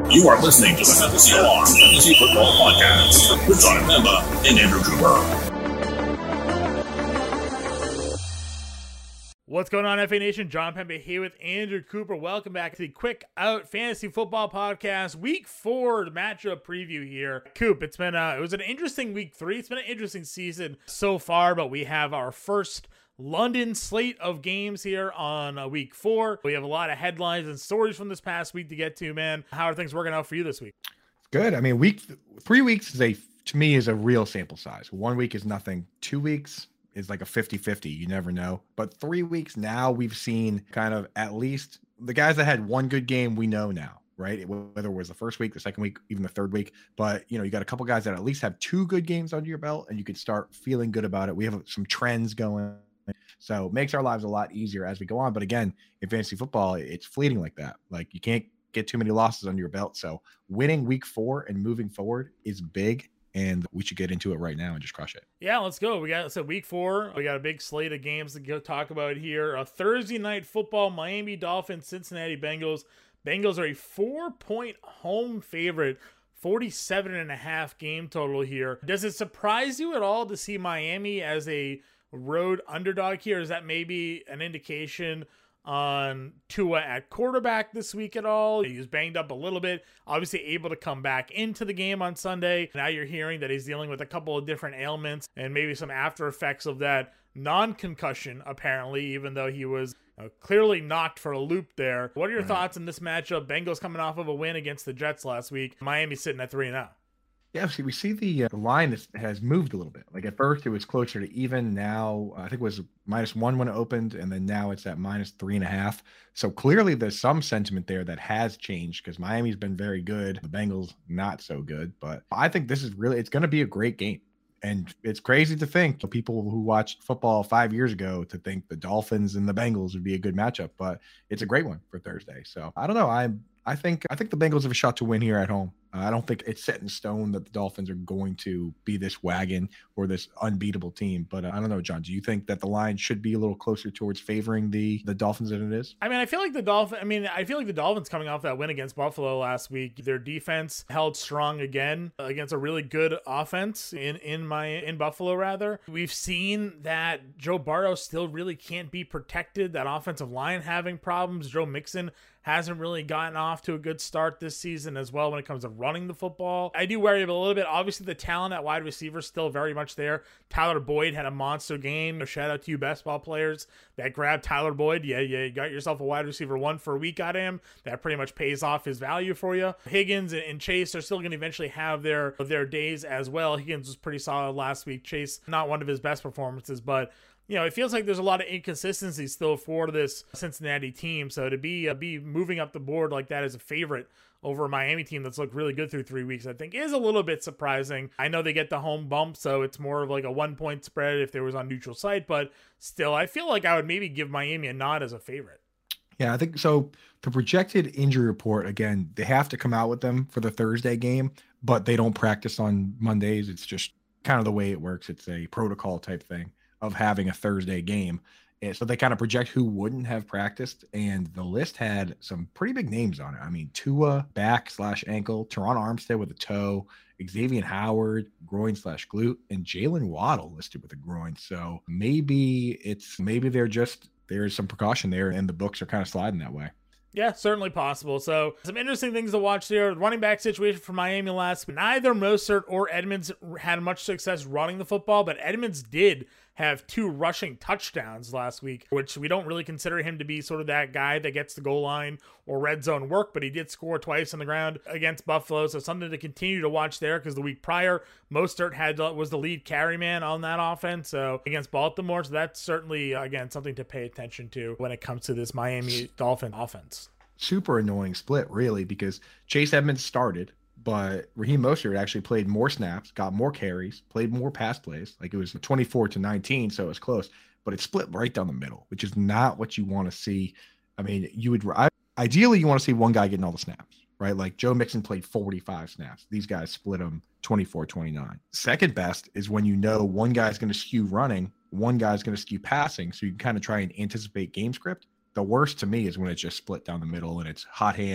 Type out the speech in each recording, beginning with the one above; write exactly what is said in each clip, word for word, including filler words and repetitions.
You are listening to the Fantasy Alarm Fantasy Football Podcast with John Pemba and Andrew Cooper. What's going on, F A Nation? John Pemba here with Andrew Cooper. Welcome back to the Quick Out Fantasy Football Podcast, Week Four matchup preview here. Coop, it's been a, it was an interesting Week Three. It's been an interesting season so far, but we have our first London slate of games here on uh, Week Four. We have a lot of headlines and stories from this past week to get to, man. How are things working out for you this week? Good. I mean, week three weeks is a to me is a real sample size. One week is nothing. Two weeks is like a fifty-fifty. You never know. But three weeks now, we've seen kind of at least the guys that had one good game, we know now, right? Whether it was the first week, the second week, even the third week. But, you know, you got a couple guys that at least have two good games under your belt, and you could start feeling good about it. We have some trends going. So it makes our lives a lot easier as we go on. But again, in fantasy football, it's fleeting like that. Like you can't get too many losses under your belt. So winning week four and moving forward is big. And we should get into it right now and just crush it. Yeah, let's go. We got so week four. We got a big slate of games to go talk about here. A Thursday night football, Miami Dolphins, Cincinnati Bengals. Bengals are a four-point home favorite, forty-seven and a half game total here. Does it surprise you at all to see Miami as a road underdog here? Is that maybe an indication on Tua at quarterback this week at all? He was banged up a little bit, obviously able to come back into the game on Sunday. Now you're hearing that he's dealing with a couple of different ailments and maybe some after effects of that non-concussion, apparently, even though he was uh, clearly knocked for a loop there. What are your mm-hmm. thoughts on this matchup? Bengals coming off of a win against the Jets last week. Miami sitting at three and oh. Yeah, see, we see the, uh, the line is, has moved a little bit. Like at first it was closer to even. Now uh, I think it was minus one when it opened, and then now it's at minus three and a half. So clearly there's some sentiment there that has changed because Miami's been very good. The Bengals not so good. But I think this is really, it's going to be a great game. And it's crazy to think people who watched football five years ago to think the Dolphins and the Bengals would be a good matchup, but it's a great one for Thursday. So I don't know. I'm, I think, I think the Bengals have a shot to win here at home. Uh, I don't think it's set in stone that the Dolphins are going to be this wagon or this unbeatable team, but uh, I don't know, John, do you think that the line should be a little closer towards favoring the, the Dolphins than it is? I mean, I feel like the Dolphins, I mean, I feel like the Dolphins coming off that win against Buffalo last week, their defense held strong again against a really good offense in, in my, in Buffalo rather. We've seen that Joe Burrow still really can't be protected. That offensive line having problems. Joe Mixon hasn't really gotten off to a good start this season as well when it comes to running the football. I do worry a little bit. Obviously, the talent at wide receiver is still very much there. Tyler Boyd had a monster game. Shout out to you best ball players that grabbed Tyler Boyd. Yeah, yeah, you got yourself a wide receiver one for a week out of him. That pretty much pays off his value for you. Higgins and Chase are still going to eventually have their, their days as well. Higgins was pretty solid last week. Chase, not one of his best performances, but you know, it feels like there's a lot of inconsistency still for this Cincinnati team. So to be uh, be moving up the board like that as a favorite over a Miami team that's looked really good through three weeks, I think is a little bit surprising. I know they get the home bump, so it's more of like a one-point spread if there was on neutral site, but still, I feel like I would maybe give Miami a nod as a favorite. Yeah, I think so. The projected injury report, again, they have to come out with them for the Thursday game, but they don't practice on Mondays. It's just kind of the way it works. It's a protocol type thing of having a Thursday game. And so they kind of project who wouldn't have practiced, and the list had some pretty big names on it. I mean, Tua, back slash ankle, Teron Armstead with a toe, Xavier Howard, groin slash glute, and Jalen Waddle listed with a groin. So maybe it's, maybe they're just, there's some precaution there, and the books are kind of sliding that way. Yeah, certainly possible. So some interesting things to watch there. Running back situation for Miami last. Neither Mostert or Edmonds had much success running the football, but Edmonds did have two rushing touchdowns last week, which we don't really consider him to be sort of that guy that gets the goal line or red zone work, but he did score twice on the ground against Buffalo. So something to continue to watch there, because the week prior, Mostert had was the lead carry man on that offense so against Baltimore. So that's certainly, again, something to pay attention to when it comes to this Miami Dolphin offense. Super annoying split, really, because Chase Edmonds started, but Raheem Mostert actually played more snaps, got more carries, played more pass plays. Like it was twenty-four to nineteen, so it was close, but it split right down the middle, which is not what you want to see. I mean, you would I, ideally you want to see one guy getting all the snaps, right? Like Joe Mixon played forty-five snaps. These guys split them twenty-four twenty-nine. Second best is when you know one guy's going to skew running, one guy's going to skew passing, so you can kind of try and anticipate game script. The worst to me is when it's just split down the middle and it's hot hand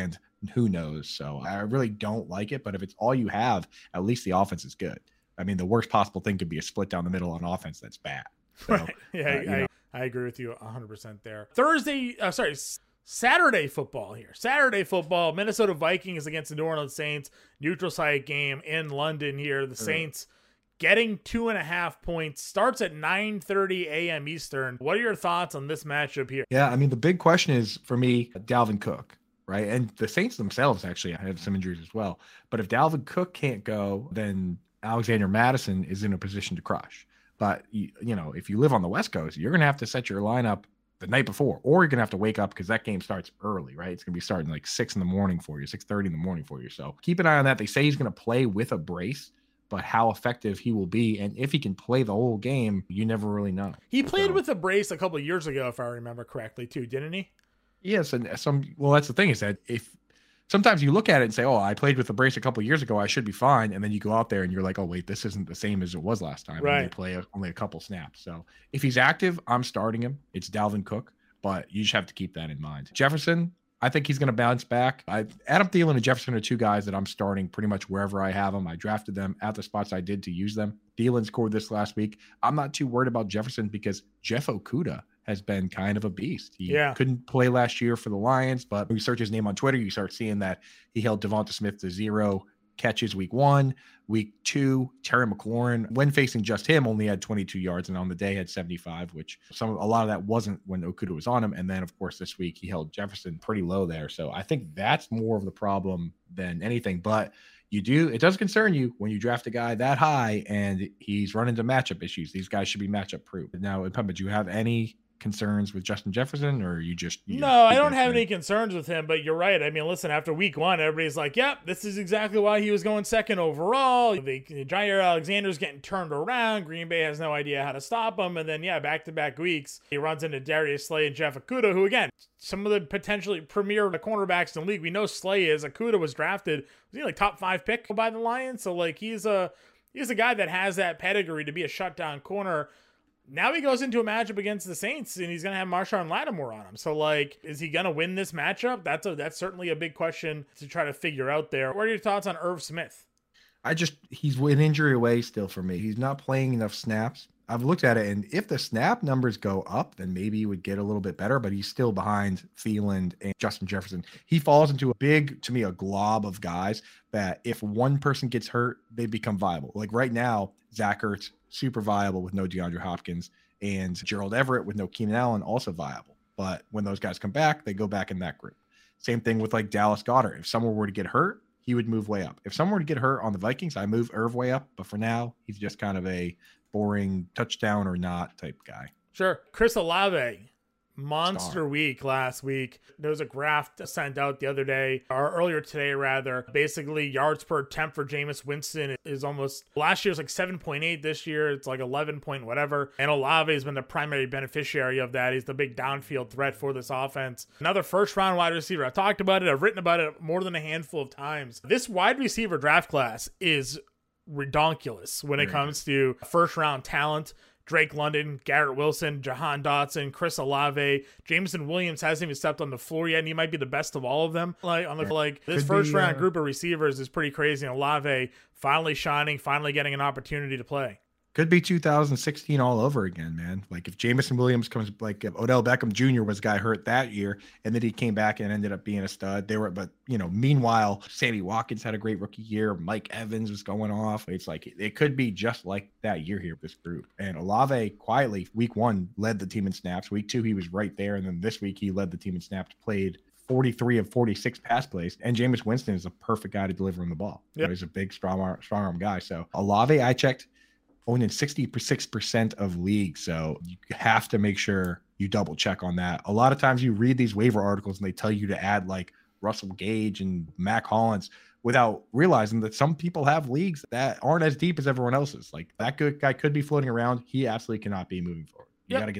who knows? So I really don't like it. But if it's all you have, at least the offense is good. I mean, the worst possible thing could be a split down the middle on offense that's bad. So, right. Yeah, uh, I, I agree with you one hundred percent there. Thursday, uh, sorry, Saturday football here. Saturday football, Minnesota Vikings against the New Orleans Saints. Neutral site game in London here. The Saints getting two and a half points. Starts at nine thirty a.m. Eastern. What are your thoughts on this matchup here? Yeah, I mean, the big question is, for me, Dalvin Cook, right? And the Saints themselves actually have some injuries as well. But if Dalvin Cook can't go, then Alexander Mattison is in a position to crush. But, you, you know, if you live on the West Coast, you're going to have to set your lineup the night before, or you're going to have to wake up because that game starts early, right? It's going to be starting like six in the morning for you, six thirty in the morning for you. So keep an eye on that. They say he's going to play with a brace, but how effective he will be and if he can play the whole game, you never really know. He played so, with a brace a couple of years ago, if I remember correctly, too, didn't he? Yes, and some, well, that's the thing is that if sometimes you look at it and say, oh, I played with a brace a couple of years ago, I should be fine. And then you go out there and you're like, oh, wait, this isn't the same as it was last time. Right. And they play a, only a couple snaps. So if he's active, I'm starting him. It's Dalvin Cook, but you just have to keep that in mind. Jefferson, I think he's going to bounce back. I, Adam Thielen and Jefferson are two guys that I'm starting pretty much wherever I have them. I drafted them at the spots I did to use them. Thielen scored this last week. I'm not too worried about Jefferson because Jeff Okudah has been kind of a beast. He yeah. couldn't play last year for the Lions, but when you search his name on Twitter, you start seeing that he held Devonta Smith to zero catches week one. Week two, Terry McLaurin, when facing just him, only had twenty-two yards, and on the day had seventy-five, which some a lot of that wasn't when Okudah was on him. And then, of course, this week he held Jefferson pretty low there. So I think that's more of the problem than anything. But you do, it does concern you when you draft a guy that high and he's run into matchup issues. These guys should be matchup proof. Now, Pumba, do you have any concerns with Justin Jefferson, or you just you no just I don't have any concerns with him, but you're right. I mean, listen, after week one, everybody's like, yep, this is exactly why he was going second overall. The Jair Alexander's getting turned around. Green Bay has no idea how to stop him. And then, yeah, back-to-back weeks, he runs into Darius Slay and Jeff Okudah, who, again, some of the potentially premier cornerbacks in the league. We know Slay is. Okudah was drafted, was he like top five pick by the Lions? So, like, he's a he's a guy that has that pedigree to be a shutdown corner. Now he goes into a matchup against the Saints, and he's going to have Marshawn Lattimore on him. So, like, is he going to win this matchup? That's a that's certainly a big question to try to figure out there. What are your thoughts on Irv Smith? I just, he's an injury away still for me. He's not playing enough snaps. I've looked at it, and if the snap numbers go up, then maybe he would get a little bit better, but he's still behind Thielen and Justin Jefferson. He falls into a big, to me, a glob of guys that if one person gets hurt, they become viable. Like right now, Zach Ertz, super viable with no DeAndre Hopkins, and Gerald Everett with no Keenan Allen, also viable. But when those guys come back, they go back in that group. Same thing with like Dallas Goedert. If someone were to get hurt, he would move way up. If someone were to get hurt on the Vikings, I move Irv way up. But for now, he's just kind of a boring touchdown or not type guy. Sure. Chris Olave, monster Star. week last week. There was a graph sent out the other day, or earlier today rather. Basically, yards per attempt for Jameis Winston is almost, last year's like seven point eight. This year it's like eleven point whatever. And Olave has been the primary beneficiary of that. He's the big downfield threat for this offense. Another first round wide receiver. I've talked about it. I've written about it more than a handful of times. This wide receiver draft class is redonkulous when it comes to first round talent. Drake London, Garrett Wilson, Jahan Dotson, Chris Olave, Jameson Williams hasn't even stepped on the floor yet, and he might be the best of all of them. Like on the like this Could first be, round uh, group of receivers is pretty crazy. And Olave finally shining, finally getting an opportunity to play. Could be two thousand sixteen all over again, man. Like if Jameson Williams comes, like if Odell Beckham Junior was a guy hurt that year, and then he came back and ended up being a stud. They were, but you know, meanwhile, Sammy Watkins had a great rookie year. Mike Evans was going off. It's like it could be just like that year here with this group. And Olave quietly, week one led the team in snaps. Week two he was right there, and then this week he led the team in snaps. Played forty-three of forty-six pass plays, and Jameis Winston is a perfect guy to deliver him the ball. Yep. He's a big, strong arm, strong arm guy. So Olave, I checked, owned in sixty-six percent of leagues. So you have to make sure you double check on that. A lot of times you read these waiver articles and they tell you to add like Russell Gage and Mac Hollins without realizing that some people have leagues that aren't as deep as everyone else's. Like that good guy could be floating around. He absolutely cannot be moving forward. You Yep. got to get that guy.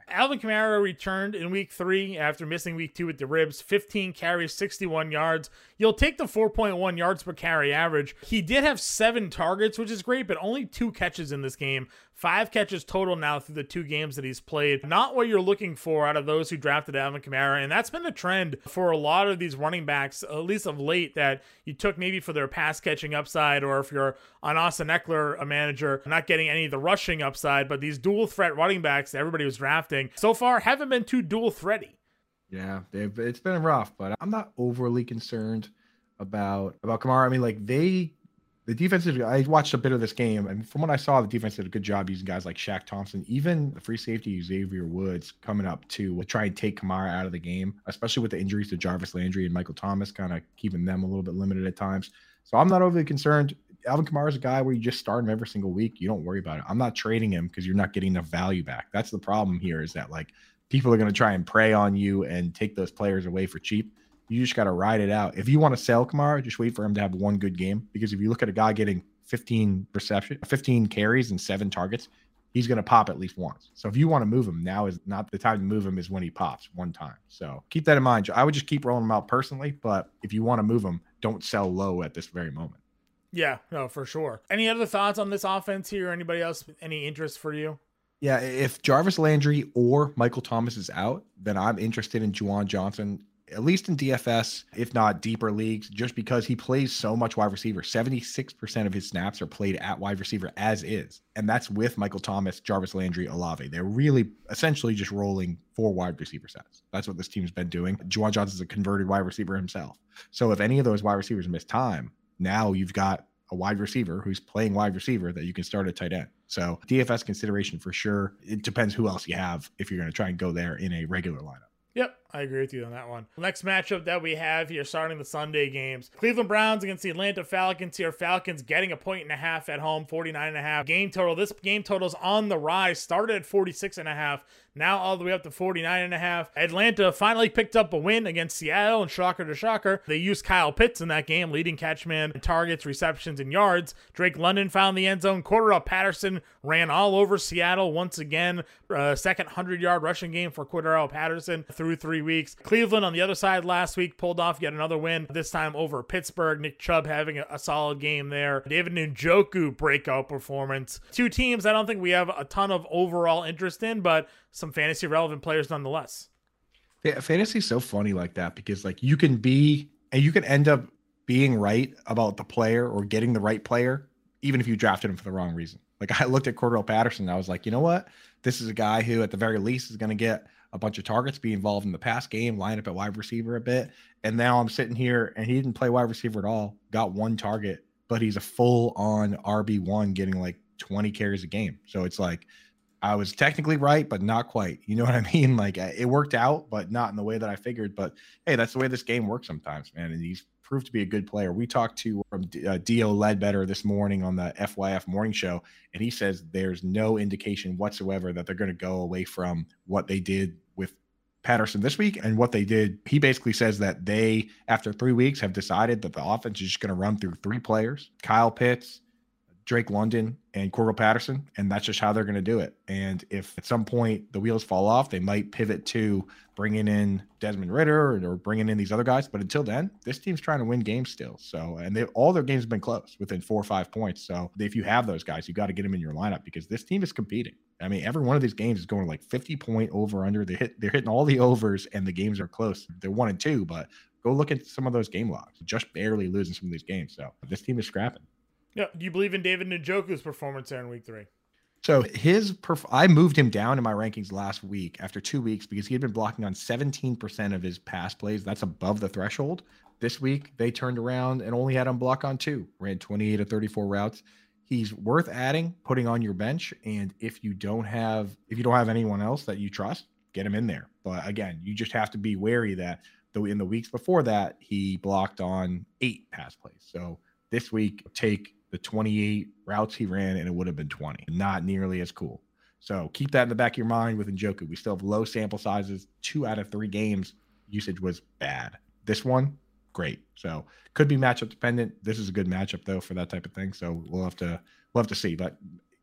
Alvin Kamara returned in week three after missing week two with the ribs, fifteen carries, sixty-one yards. You'll take the four point one yards per carry average. He did have seven targets, which is great, but only two catches in this game. Five catches total now through the two games that he's played. Not what you're looking for out of those who drafted Alvin Kamara, and that's been the trend for a lot of these running backs, at least of late, that you took maybe for their pass-catching upside, or if you're on Austin Eckler, a manager, not getting any of the rushing upside, but these dual-threat running backs that everybody was drafting so far haven't been too dual-thready. Yeah, they've, it's been rough, but I'm not overly concerned about about Kamara. I mean, like they, the defensive. I watched a bit of this game, and from what I saw, the defense did a good job using guys like Shaq Thompson, even the free safety Xavier Woods coming up to try and take Kamara out of the game, especially with the injuries to Jarvis Landry and Michael Thomas, kind of keeping them a little bit limited at times. So I'm not overly concerned. Alvin Kamara is a guy where you just start him every single week. You don't worry about it. I'm not trading him because you're not getting enough value back. That's the problem here, is that like people are going to try and prey on you and take those players away for cheap. You just got to ride it out. If you want to sell Kamara, just wait for him to have one good game, because if you look at a guy getting fifteen reception, fifteen carries and seven targets, he's going to pop at least once. So if you want to move him, now is not the time to move him, is when he pops one time. So keep that in mind. I would just keep rolling him out personally, but if you want to move him, don't sell low at this very moment. Yeah, no, for sure. Any other thoughts on this offense here? Anybody else? Any interest for you? Yeah, if Jarvis Landry or Michael Thomas is out, then I'm interested in Juwan Johnson, at least in D F S, if not deeper leagues, just because he plays so much wide receiver. seventy-six percent of his snaps are played at wide receiver as is. And that's with Michael Thomas, Jarvis Landry, Olave. They're really essentially just rolling four wide receiver sets. That's what this team's been doing. Juwan Johnson's a converted wide receiver himself. So if any of those wide receivers miss time, now you've got a wide receiver who's playing wide receiver that you can start at tight end. So D F S consideration for sure. It depends who else you have if you're going to try and go there in a regular lineup. Yep, I agree with you on that one. Next matchup that we have here, starting the Sunday games. Cleveland Browns against the Atlanta Falcons here. Falcons getting a point and a half at home, forty-nine and a half. Game total, this game total's on the rise. Started at forty-six and a half. Now all the way up to forty-nine and a half. Atlanta finally picked up a win against Seattle, and shocker to shocker, they used Kyle Pitts in that game, leading catchman in targets, receptions, and yards. Drake London found the end zone. Cordell Patterson ran all over Seattle once again. Uh, second hundred-yard rushing game for Cordell Patterson through three weeks. Cleveland on the other side last week pulled off yet another win, this time over Pittsburgh. Nick Chubb having a, a solid game there. David Njoku breakout performance. Two teams I don't think we have a ton of overall interest in, but some fantasy relevant players nonetheless. Yeah, fantasy is so funny like that, because like you can be, and you can end up being right about the player or getting the right player, even if you drafted him for the wrong reason. Like I looked at Cordell Patterson and I was like, you know what? This is a guy who at the very least is going to get a bunch of targets, be involved in the pass game, line up at wide receiver a bit. And now I'm sitting here and he didn't play wide receiver at all, got one target, but he's a full on R B one getting like twenty carries a game. So it's like, I was technically right, but not quite. You know what I mean? Like it worked out, but not in the way that I figured. But hey, that's the way this game works sometimes, man. And he's proved to be a good player. We talked to um, uh, Dio Ledbetter this morning on the F Y F morning show, and he says there's no indication whatsoever that they're going to go away from what they did with Patterson this week and what they did. He basically says that they, after three weeks, have decided that the offense is just going to run through three players: Kyle Pitts, Drake London, and Cordell Patterson, and that's just how they're going to do it. And if at some point the wheels fall off, they might pivot to bringing in Desmond Ridder or, or bringing in these other guys. But until then, this team's trying to win games still. So, and they, all their games have been close, within four or five points. So if you have those guys, you got to get them in your lineup, because this team is competing. I mean, every one of these games is going like fifty point over under. They hit, they're hitting all the overs, and the games are close. They're one and two, but go look at some of those game logs. Just barely losing some of these games. So this team is scrapping. Yeah. Do you believe in David Njoku's performance there in week three? So his, perf- I moved him down in my rankings last week after two weeks because he had been blocking on seventeen percent of his pass plays. That's above the threshold. This week they turned around and only had him block on two, ran twenty-eight of thirty-four routes. He's worth adding, putting on your bench. And if you don't have, if you don't have anyone else that you trust, get him in there. But again, you just have to be wary that though in the weeks before that, he blocked on eight pass plays. So this week, take the twenty-eight routes he ran, and it would have been twenty. Not nearly as cool. So keep that in the back of your mind with Njoku. We still have low sample sizes. Two out of three games, usage was bad. This one, great. So could be matchup dependent. This is a good matchup though for that type of thing. So we'll have to we'll have to see. But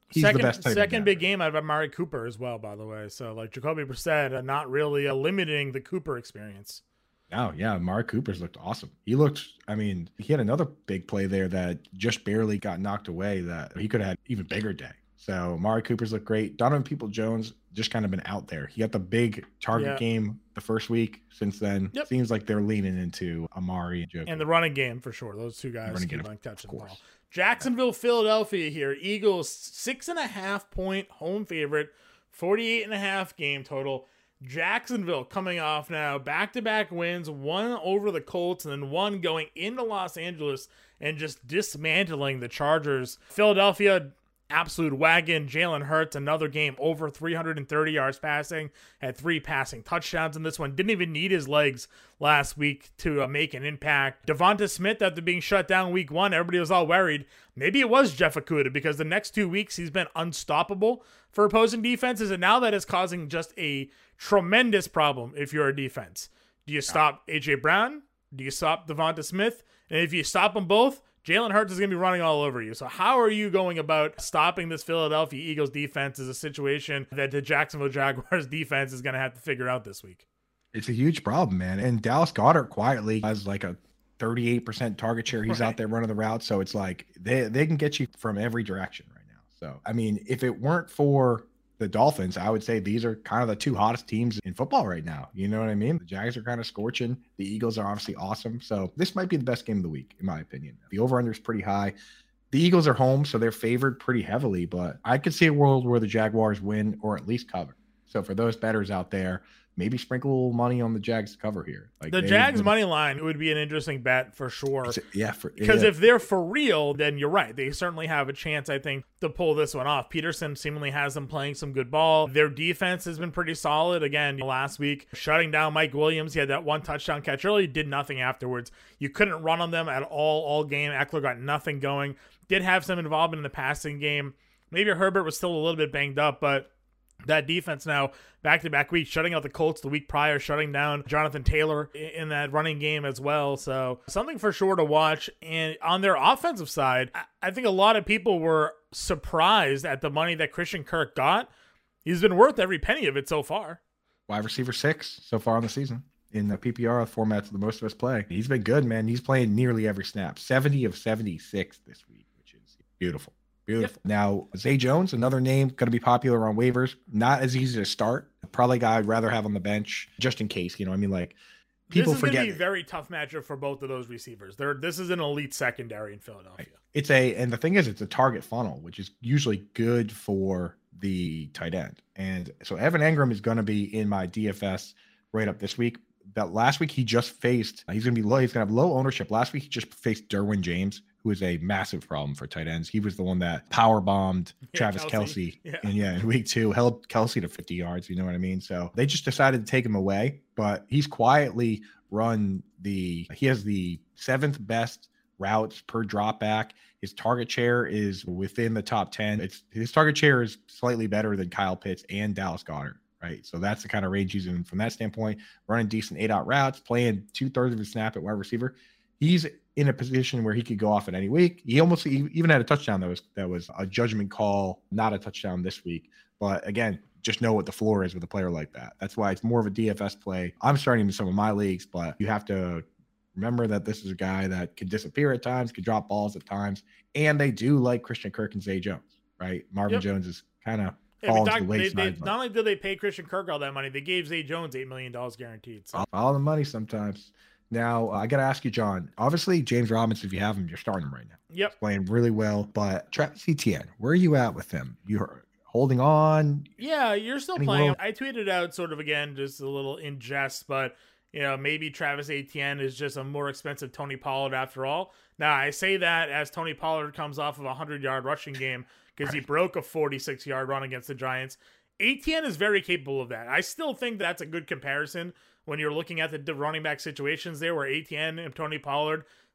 he's second, the best tight end second ever. big game out of Amari Cooper as well, by the way. So like Jacoby Brissett, uh, not really uh, limiting the Cooper experience. Oh, yeah. Mark Cooper's looked awesome. He looked, I mean, he had another big play there that just barely got knocked away that he could have had even bigger day. So Amari Cooper's looked great. Donovan Peoples-Jones just kind of been out there. He got the big target Yeah. game the first week. Since then, Yep. seems like they're leaning into Amari and Joe. And the running game for sure. Those two guys Running keep game, on catching of the course. ball. Jacksonville, Philadelphia here. Eagles, six and a half point home favorite, forty-eight and a half game total. Jacksonville coming off now back-to-back wins, one over the Colts and then one going into Los Angeles and just dismantling the Chargers. Philadelphia, absolute wagon. Jalen Hurts, another game over three hundred thirty yards passing, had three passing touchdowns in this one. Didn't even need his legs last week to uh, make an impact. Devonta Smith, after being shut down week one, everybody was all worried. Maybe it was Jeff Okudah because the next two weeks he's been unstoppable for opposing defenses, and now that is causing just a tremendous problem if you're a defense. Do you stop A J Brown? Do you stop Devonta Smith? And if you stop them both, Jalen Hurts is going to be running all over you. So how are you going about stopping this Philadelphia Eagles defense is a situation that the Jacksonville Jaguars defense is going to have to figure out this week. It's a huge problem, man. And Dallas Goedert quietly has like a thirty-eight percent target share. He's Right. out there running the route. So it's like they, they can get you from every direction right now. So, I mean, if it weren't for the Dolphins, I would say these are kind of the two hottest teams in football right now. You know what I mean? The Jags are kind of scorching. The Eagles are obviously awesome. So this might be the best game of the week, in my opinion. The over-under is pretty high. The Eagles are home, so they're favored pretty heavily, but I could see a world where the Jaguars win or at least cover. So for those bettors out there, maybe sprinkle money on the Jags to cover here. Like The they've Jags been- money line would be an interesting bet for sure. Yeah, for, Because yeah. if they're for real, then you're right. They certainly have a chance, I think, to pull this one off. Peterson seemingly has them playing some good ball. Their defense has been pretty solid. Again, last week, shutting down Mike Williams. He had that one touchdown catch early, did nothing afterwards. You couldn't run on them at all all game. Eckler got nothing going. Did have some involvement in the passing game. Maybe Herbert was still a little bit banged up, but that defense now, back-to-back weeks, shutting out the Colts the week prior, shutting down Jonathan Taylor in that running game as well. So something for sure to watch. And on their offensive side, I think a lot of people were surprised at the money that Christian Kirk got. He's been worth every penny of it so far. Wide receiver six so far in the season. In the P P R formats that most of us play. He's been good, man. He's playing nearly every snap. seventy of seventy-six this week, which is beautiful. Beautiful. Yep. Now, Zay Jones, another name, going to be popular on waivers. Not as easy to start. Probably a guy I'd rather have on the bench just in case. You know, I mean, like, people this is forget. going to be a very tough matchup for both of those receivers. They're, this is an elite secondary in Philadelphia. It's a, and the thing is, it's a target funnel, which is usually good for the tight end. And so Evan Engram is going to be in my D F S right up this week. That last week he just faced, he's going to be low. He's going to have low ownership. Last week he just faced Derwin James, who is a massive problem for tight ends. He was the one that power bombed Yeah, Travis Kelce. Kelsey. Yeah. And yeah, in week two, held Kelsey to fifty yards. You know what I mean? So they just decided to take him away, but he's quietly run the, he has the seventh best routes per drop back. His target share is within the top ten. It's his target share is slightly better than Kyle Pitts and Dallas Goedert. Right. So that's the kind of range he's in from that standpoint, running decent eight out routes, playing two thirds of his snap at wide receiver. He's in a position where he could go off at any week. He almost he even had a touchdown that was, that was a judgment call, not a touchdown this week. But again, just know what the floor is with a player like that. That's why it's more of a D F S play. I'm starting him in some of my leagues, but you have to remember that this is a guy that could disappear at times, could drop balls at times. And they do like Christian Kirk and Zay Jones, right? Marvin Yep. Jones is kind of, Yeah, we falls to talked- the they, wayside, they, but- not only did they pay Christian Kirk all that money, they gave Zay Jones eight million dollars guaranteed. So. Follow the money sometimes. Now, uh, I got to ask you, John. Obviously, James Robinson, if you have him, you're starting him right now. Yep. He's playing really well. But Travis Etienne, where are you at with him? You're holding on? Yeah, you're still Any playing. world- I tweeted out sort of again, just a little in jest, but you know, maybe Travis Etienne is just a more expensive Tony Pollard after all. Now, I say that as Tony Pollard comes off of a hundred-yard rushing game because he Right. broke a forty-six-yard run against the Giants. Etienne is very capable of that. I still think that's a good comparison when you're looking at the running back situations there where Etienne and Tony Pollard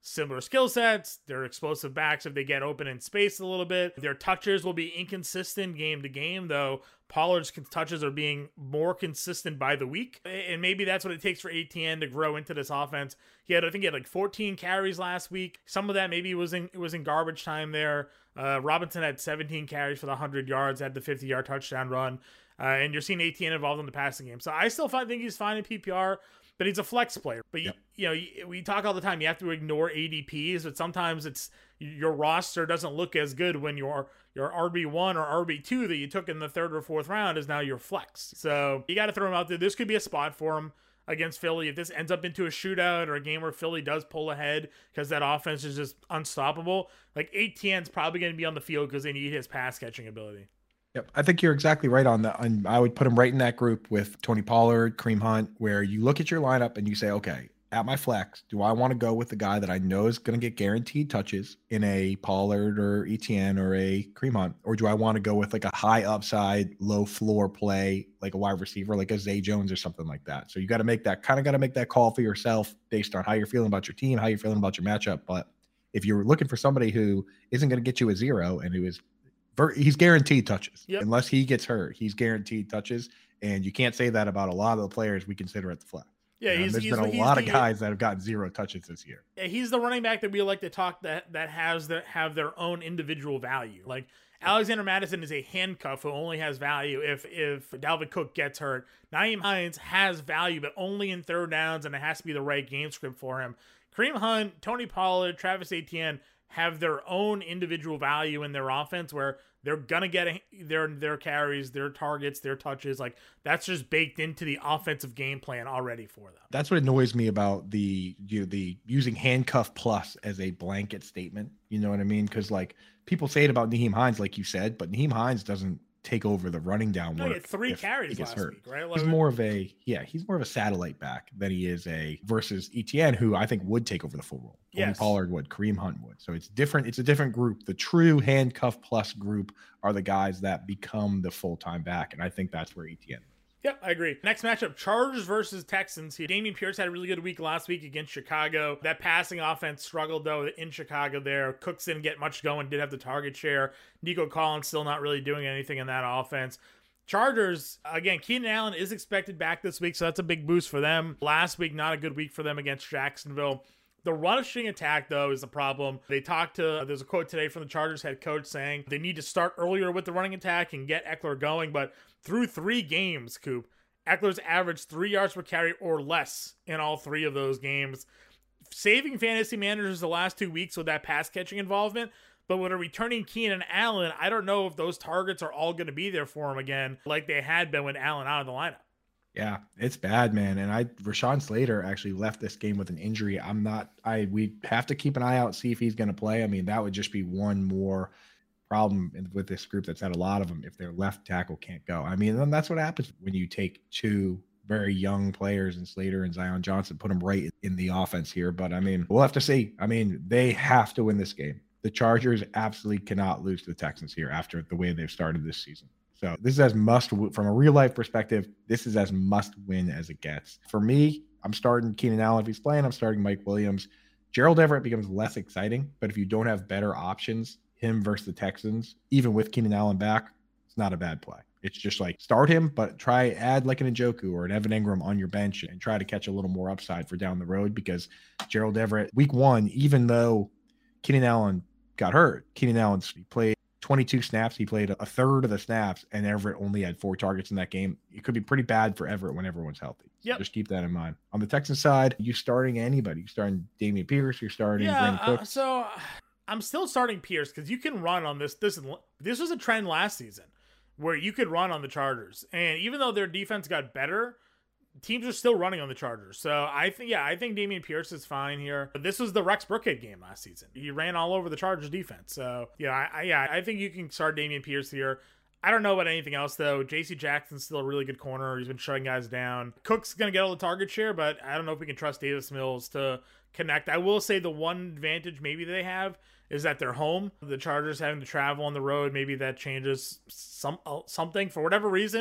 similar skill sets. They're explosive backs if they get open in space a little bit. Their touches will be inconsistent game to game, though Pollard's touches are being more consistent by the week. And maybe that's what it takes for Etienne to grow into this offense. He had, I think he had like fourteen carries last week. Some of that maybe was in, it was in garbage time there. Uh, Robinson had seventeen carries for the one hundred yards, had the fifty-yard touchdown run. Uh, and you're seeing Etienne involved in the passing game. So I still find, think he's fine in P P R, but he's a flex player. But, yep. you, you know, we talk all the time, you have to ignore A D Ps, but sometimes it's your roster doesn't look as good when your your R B one or R B two that you took in the third or fourth round is now your flex. So you got to throw him out there. This could be a spot for him against Philly. If this ends up into a shootout or a game where Philly does pull ahead because that offense is just unstoppable, like Etienne's probably going to be on the field because they need his pass catching ability. Yep, I think you're exactly right on that. And I would put him right in that group with Tony Pollard, Kareem Hunt, where you look at your lineup and you say, okay, at my flex, do I want to go with the guy that I know is going to get guaranteed touches in a Pollard or Etienne or a Kareem Hunt? Or do I want to go with like a high upside, low floor play, like a wide receiver, like a Zay Jones or something like that? So you got to make that kind of got to make that call for yourself based on how you're feeling about your team, how you're feeling about your matchup. But if you're looking for somebody who isn't going to get you a zero and who is he's guaranteed touches. Yep. Unless he gets hurt, he's guaranteed touches. And you can't say that about a lot of the players we consider at the flex. Yeah, you know, he's, there's he's, been a he's lot the, of guys that have gotten zero touches this year. Yeah, he's the running back that we like to talk that that has that have their own individual value. Like Alexander Madison is a handcuff who only has value if if Dalvin Cook gets hurt. Nyheim Hines has value, but only in third downs, and it has to be the right game script for him. Kareem Hunt, Tony Pollard, Travis Etienne have their own individual value in their offense where they're gonna get a, their their carries, their targets, their touches. Like that's just baked into the offensive game plan already for them. That's what annoys me about the you know, the using handcuff plus as a blanket statement. You know what I mean? Because like people say it about Nyheim Hines, like you said, but Nyheim Hines doesn't take over the running down no, work. He had three carries last hurt. week, right? Like, he's more of a yeah, he's more of a satellite back than he is a versus Etienne, who I think would take over the full role. Tony yes. Pollard would, Kareem Hunt would. So it's different. It's a different group. The true handcuff plus group are the guys that become the full time back, and I think that's where Etienne. Yep, I agree. Next matchup, Chargers versus Texans. Here, Dameon Pierce had a really good week last week against Chicago. That passing offense struggled, though, in Chicago there. Cooks didn't get much going, did have the target share. Nico Collins still not really doing anything in that offense. Chargers, again, Keenan Allen is expected back this week, so that's a big boost for them. Last week, not a good week for them against Jacksonville. The rushing attack, though, is the problem. They talked to, there's a quote today from the Chargers head coach saying they need to start earlier with the running attack and get Eckler going, but through three games, Coop, Eckler's averaged three yards per carry or less in all three of those games. Saving fantasy managers the last two weeks with that pass catching involvement, but with a returning Keenan Allen, I don't know if those targets are all going to be there for him again like they had been with Allen out of the lineup. Yeah, it's bad, man. And I, Rashawn Slater actually left this game with an injury. I'm not, I, we have to keep an eye out, see if he's going to play. I mean, that would just be one more problem with this group that's had a lot of them if their left tackle can't go. I mean, then that's what happens when you take two very young players in Slater and Zion Johnson, put them right in the offense here. But I mean, we'll have to see. I mean, they have to win this game. The Chargers absolutely cannot lose to the Texans here after the way they've started this season. So this is as must, from a real life perspective, this is as must win as it gets. For me, I'm starting Keenan Allen if he's playing. I'm starting Mike Williams. Gerald Everett becomes less exciting, but if you don't have better options, him versus the Texans, even with Keenan Allen back, it's not a bad play. It's just like start him, but try add like an Njoku or an Evan Engram on your bench and try to catch a little more upside for down the road, because Gerald Everett, week one, even though Keenan Allen got hurt, Keenan Allen he played twenty-two snaps. He played a third of the snaps, and Everett only had four targets in that game. It could be pretty bad for Everett when everyone's healthy. Yep. So just keep that in mind. On the Texans side, you starting anybody. You're starting Dameon Pierce. You're starting yeah, Brandon Cooks. Uh, so I'm still starting Pierce because you can run on this. This this was a trend last season where you could run on the Chargers, and even though their defense got better, teams are still running on the Chargers. So I think, yeah, I think Dameon Pierce is fine here. But this was the Rex Burkhead game last season. He ran all over the Chargers defense. So yeah, I, I, yeah, I think you can start Dameon Pierce here. I don't know about anything else though. J C Jackson's still a really good corner. He's been shutting guys down. Cook's going to get all the target share, but I don't know if we can trust Davis Mills to connect. I will say the one advantage maybe they have is that they're home. The Chargers having to travel on the road, maybe that changes some something for whatever reason.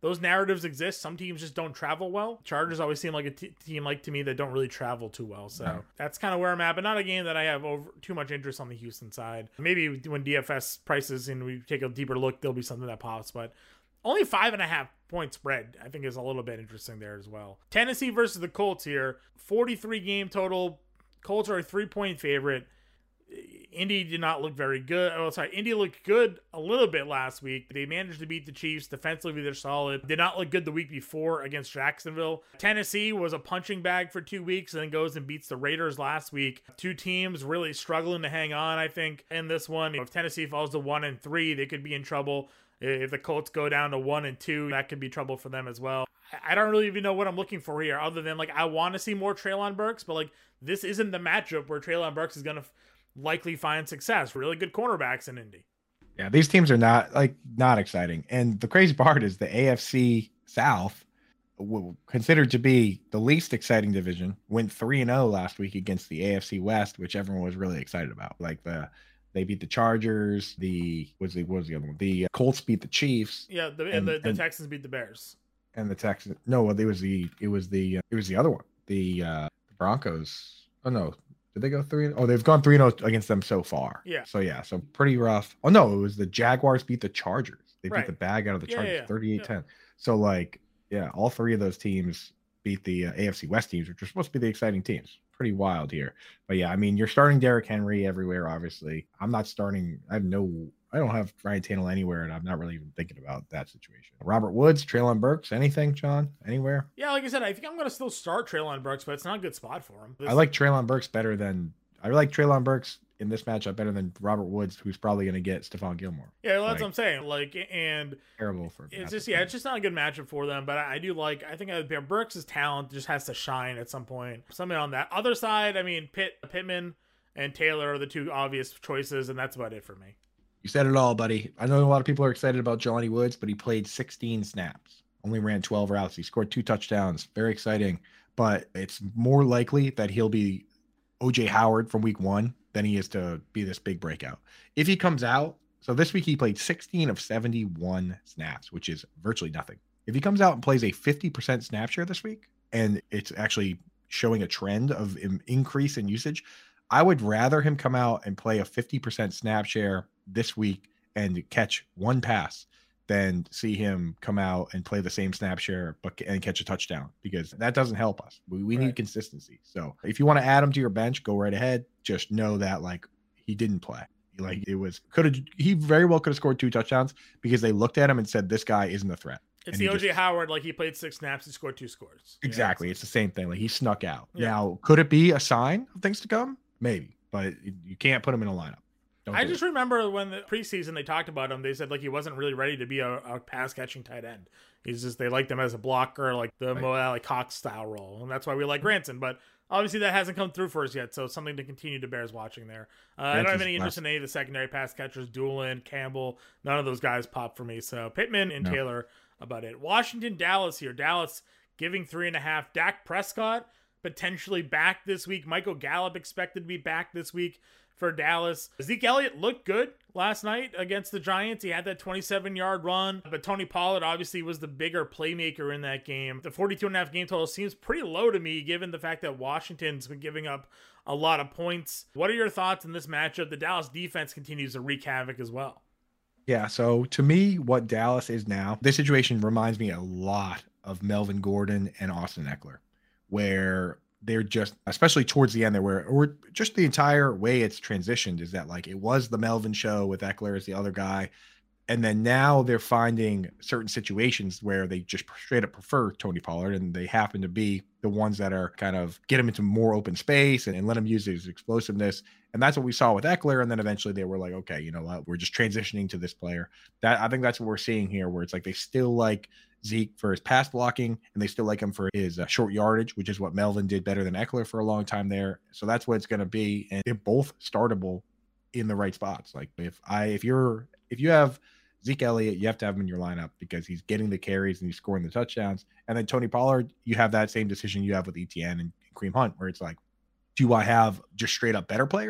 those narratives exist. Some teams just don't travel well. Chargers always seem like a t- team like to me that don't really travel too well. So No. that's kind of where I'm at, but not a game that I have over too much interest on the Houston side. Maybe when D F S prices and we take a deeper look, there'll be something that pops, but only five and a half point spread, I think, is a little bit interesting there as well. Tennessee versus the Colts here. forty-three game total. Colts are a three-point favorite. Indy did not look very good. Oh, sorry. Indy looked good a little bit last week. They managed to beat the Chiefs. Defensively, they're solid. Did not look good the week before against Jacksonville. Tennessee was a punching bag for two weeks and then goes and beats the Raiders last week. Two teams really struggling to hang on, I think, in this one. If Tennessee falls to one and three, they could be in trouble. If the Colts go down to one and two, that could be trouble for them as well. I don't really even know what I'm looking for here, other than like I want to see more Treylon Burks, but like this isn't the matchup where Treylon Burks is going to f- likely find success. Really good cornerbacks in Indy. Yeah, these teams are not like not exciting. And the crazy part is the A F C South, considered to be the least exciting division, went three and oh last week against the A F C West, which everyone was really excited about. Like the They beat the Chargers. The was the what was the other one? The Colts beat the Chiefs. Yeah, the, and, and the, the and, Texans beat the Bears. And the Texans. No, it was the it was the uh, it was the other one. The uh, Broncos. Oh no, did they go three? Oh, they've gone three and oh against them so far. Yeah. So yeah, so pretty rough. Oh no, it was the Jaguars beat the Chargers. They beat right. the bag out of the yeah, Chargers, yeah, yeah. thirty-eight ten. Yeah. So like, yeah, all three of those teams beat the uh, A F C West teams, which are supposed to be the exciting teams. Pretty wild here. But yeah, I mean, you're starting Derrick Henry everywhere, obviously. I'm not starting. I have no, I don't have Ryan Tannehill anywhere, and I'm not really even thinking about that situation. Robert Woods, Treylon Burks, anything, John? Anywhere? Yeah, like I said, I think I'm going to still start Treylon Burks, but it's not a good spot for him. This I like Treylon Burks better than, I like Treylon Burks in this matchup better than Robert Woods, who's probably going to get Stephon Gilmore. Yeah, well, that's like, what I'm saying. Like, and terrible for it's just yeah, it's just not a good matchup for them. But I, I do like. I think uh, Burks' talent just has to shine at some point. Something on that other side. I mean, Pitt, Pittman, and Taylor are the two obvious choices, and that's about it for me. You said it all, buddy. I know a lot of people are excited about Jelani Woods, but he played sixteen snaps, only ran twelve routes. He scored two touchdowns. Very exciting. But it's more likely that he'll be O J Howard from week one than he is to be this big breakout. If he comes out, so this week he played sixteen of seventy-one snaps, which is virtually nothing. If he comes out and plays a fifty percent snap share this week, and it's actually showing a trend of increase in usage, I would rather him come out and play a fifty percent snap share this week and catch one pass than see him come out and play the same snap share but and catch a touchdown, because that doesn't help us. We, we Right. need consistency. So if you want to add him to your bench, go right ahead. Just know that like he didn't play. Like it was could have he very well could have scored two touchdowns because they looked at him and said this guy isn't a threat. It's And the he O J just- Howard. Like he played six snaps, he scored two scores. You know, Exactly. It's the same thing. Like he snuck out. Yeah. Now, could it be a sign of things to come? Maybe, but it- you can't put him in a lineup. Don't I do just it. remember when the preseason they talked about him, they said like he wasn't really ready to be a, a pass catching tight end. He's just they liked him as a blocker, like the Right. Mo Alley Cox style role, and that's why we like Granson. But obviously that hasn't come through for us yet, so something to continue to Bears watching there. Uh, I don't have Granson's any interest last- in any of the secondary pass catchers, Doolin, Campbell. None of those guys pop for me. So Pittman and No. Taylor about it. Washington, Dallas here. Dallas giving three and a half. Dak Prescott potentially back this week. Michael Gallup expected to be back this week for Dallas. Zeke Elliott looked good last night against the Giants. He had that twenty-seven yard run, but Tony Pollard obviously was the bigger playmaker in that game. The forty-two and a half game total seems pretty low to me, given the fact that Washington's been giving up a lot of points. What are your thoughts in this matchup? The Dallas defense continues to wreak havoc as well. Yeah. So to me, what Dallas is now, this situation reminds me a lot of Melvin Gordon and Austin Eckler, where they're just, especially towards the end there, where or just the entire way it's transitioned is that like it was the Melvin show with Eckler as the other guy. And then now they're finding certain situations where they just straight up prefer Tony Pollard, and they happen to be the ones that are kind of get him into more open space and, and let him use his explosiveness. And that's what we saw with Eckler. And then eventually they were like, okay, you know what? We're just transitioning to this player. That I think that's what we're seeing here, where it's like they still like Zeke for his pass blocking, and they still like him for his uh, short yardage, which is what Melvin did better than Eckler for a long time there. So that's what it's going to be. And they're both startable in the right spots. Like if I, if you're, if you have Zeke Elliott, you have to have him in your lineup because he's getting the carries and he's scoring the touchdowns. And then Tony Pollard, you have that same decision you have with Etienne and Kareem Hunt, where it's like, do I have just straight up better players,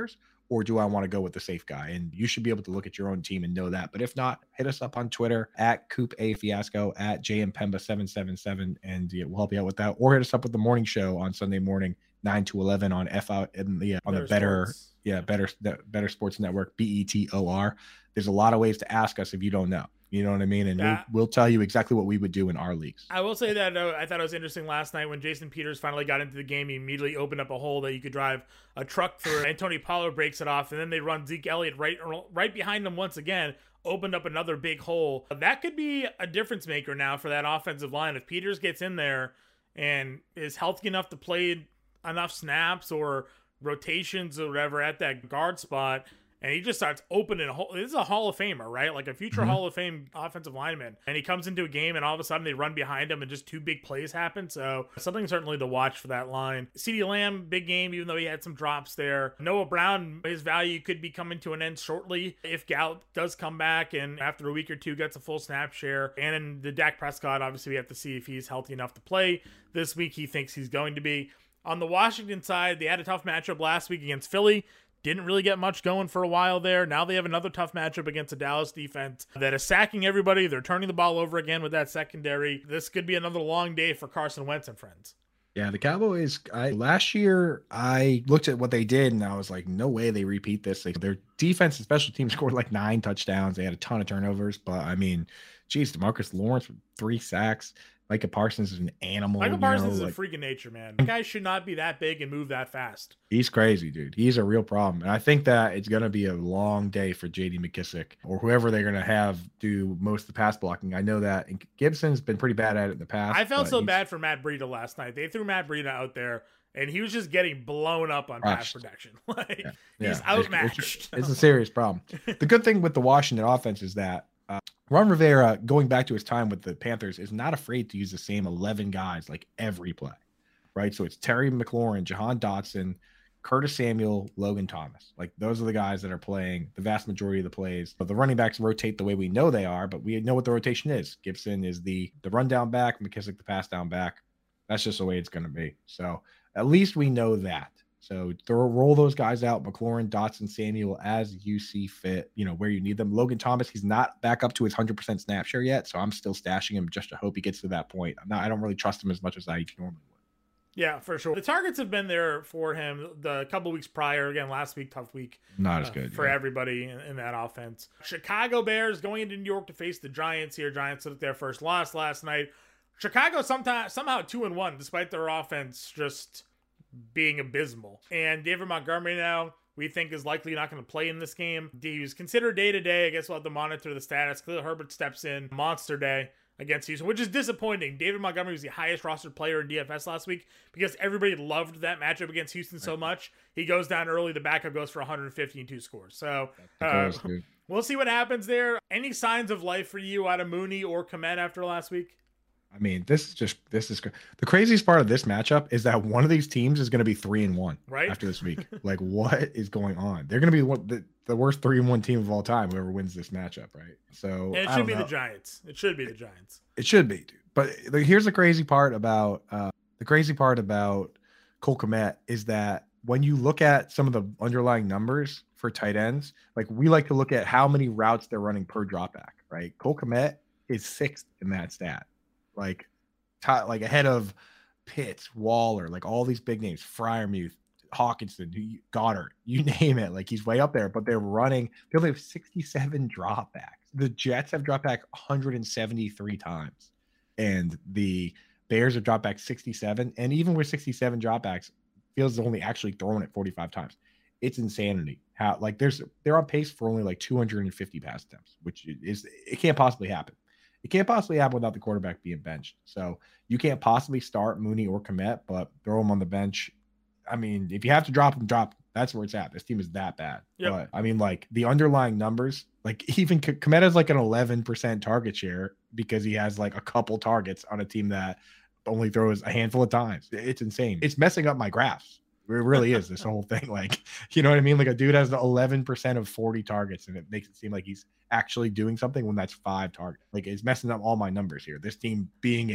or do I want to go with the safe guy? And you should be able to look at your own team and know that. But if not, hit us up on Twitter at Coop A Fiasco, at J M Pemba seven seven seven, and yeah, we'll help you out with that. Or hit us up with the morning show on Sunday morning, nine to eleven on F out in the on Better the better Sports. yeah better Better Sports Network, B E T O R. There's a lot of ways to ask us if you don't know. You know what I mean? And Yeah. we'll, we'll tell you exactly what we would do in our leagues. I will say that uh, I thought it was interesting last night when Jason Peters finally got into the game. He immediately opened up a hole that you could drive a truck through. And Tony Pollard breaks it off, and then they run Zeke Elliott right right behind him once again, opened up another big hole. That could be a difference maker now for that offensive line. If Peters gets in there and is healthy enough to play enough snaps or rotations or whatever at that guard spot, and he just starts opening a hole. This is a Hall of Famer, right? Like a future Mm-hmm. Hall of Fame offensive lineman. And he comes into a game and all of a sudden they run behind him and just two big plays happen. So something certainly to watch for that line. CeeDee Lamb, big game, even though he had some drops there. Noah Brown, his value could be coming to an end shortly if Gallup does come back and after a week or two gets a full snap share. And in the Dak Prescott, obviously we have to see if he's healthy enough to play this week. He thinks he's going to be. On the Washington side, they had a tough matchup last week against Philly. Didn't really get much going for a while there. Now they have another tough matchup against a Dallas defense that is sacking everybody. They're turning the ball over again with that secondary. This could be another long day for Carson Wentz and friends. Yeah, the Cowboys, I, last year, I looked at what they did, and I was like, no way they repeat this. They, their defense and special teams scored like nine touchdowns. They had a ton of turnovers, but, I mean, geez, DeMarcus Lawrence with three sacks. Micah Parsons is an animal. Michael you Parsons know, is like, a freak of nature, man. That guy should not be that big and move that fast. He's crazy, dude. He's a real problem. And I think that it's going to be a long day for J D McKissick or whoever they're going to have do most of the pass blocking. I know that Gibson's been pretty bad at it in the past. I felt so he's- bad for Matt Breida last night. They threw Matt Breida out there, and he was just getting blown up on pass Crushed. protection. Like, Yeah. he's Yeah. It's- outmatched. It's, it's a serious problem. The good thing with the Washington offense is that uh, Ron Rivera, going back to his time with the Panthers, is not afraid to use the same eleven guys like every play, right? So it's Terry McLaurin, Jahan Dotson, Curtis Samuel, Logan Thomas. Like those are the guys that are playing the vast majority of the plays. But the running backs rotate the way we know they are, but we know what the rotation is. Gibson is the the rundown back, McKissick the pass down back. That's just the way it's going to be. So at least we know that. So throw, roll those guys out, McLaurin, Dotson, Samuel, as you see fit, you know, where you need them. Logan Thomas, he's not back up to his one hundred percent snap share yet, so I'm still stashing him just to hope he gets to that point. I'm not, I don't really trust him as much as I normally would. Yeah, for sure. The targets have been there for him the couple weeks prior. Again, last week, tough week. Not as uh, good. for yeah. everybody in, in that offense. Chicago Bears going into New York to face the Giants here. Giants took their first loss last night. Chicago sometime, somehow two and one, despite their offense just being abysmal. And David Montgomery now, we think, is likely not going to play in this game. He was considered day to day. I guess we'll have to monitor the status. Khalil Herbert steps in monster day against Houston, which is disappointing. David Montgomery was the highest rostered player in D F S last week because everybody loved that matchup against Houston so much. He goes down early. The backup goes for one hundred fifty and two scores. So uh, we'll see what happens there. Any signs of life for you out of Mooney or Kmet after last week? I mean, this is just this is the craziest part of this matchup is that one of these teams is going to be three and one right after this week. Like, what is going on? They're going to be one, the, the worst three and one team of all time. Whoever wins this matchup, right? So and it I should be know. the Giants. It should be the Giants. It should be, dude. But the, here's the crazy part about uh, the crazy part about Cole Kmet is that when you look at some of the underlying numbers for tight ends, like we like to look at how many routes they're running per dropback, right? Cole Kmet is sixth in that stat. Like, top, like ahead of Pitts, Waller, like all these big names, Fryermuth, Hawkinson, Goddard, you name it. Like he's way up there, but they're running. They only have sixty-seven dropbacks. The Jets have dropped back one hundred seventy-three times, and the Bears have dropped back sixty-seven. And even with sixty-seven dropbacks, Fields has only actually thrown it forty-five times. It's insanity. How like there's they're on pace for only like two hundred fifty pass attempts, which is it can't possibly happen. It can't possibly happen without the quarterback being benched. So you can't possibly start Mooney or Kmet, but throw him on the bench. I mean, if you have to drop him, drop him. That's where it's at. This team is that bad. Yep. But I mean, like the underlying numbers, like even K- Kmet has like an eleven percent target share because he has like a couple targets on a team that only throws a handful of times. It's insane. It's messing up my graphs. It really is, this whole thing. Like, you know what I mean? Like a dude has eleven percent of forty targets and it makes it seem like he's actually doing something when that's five targets. Like it's messing up all my numbers here. This team being a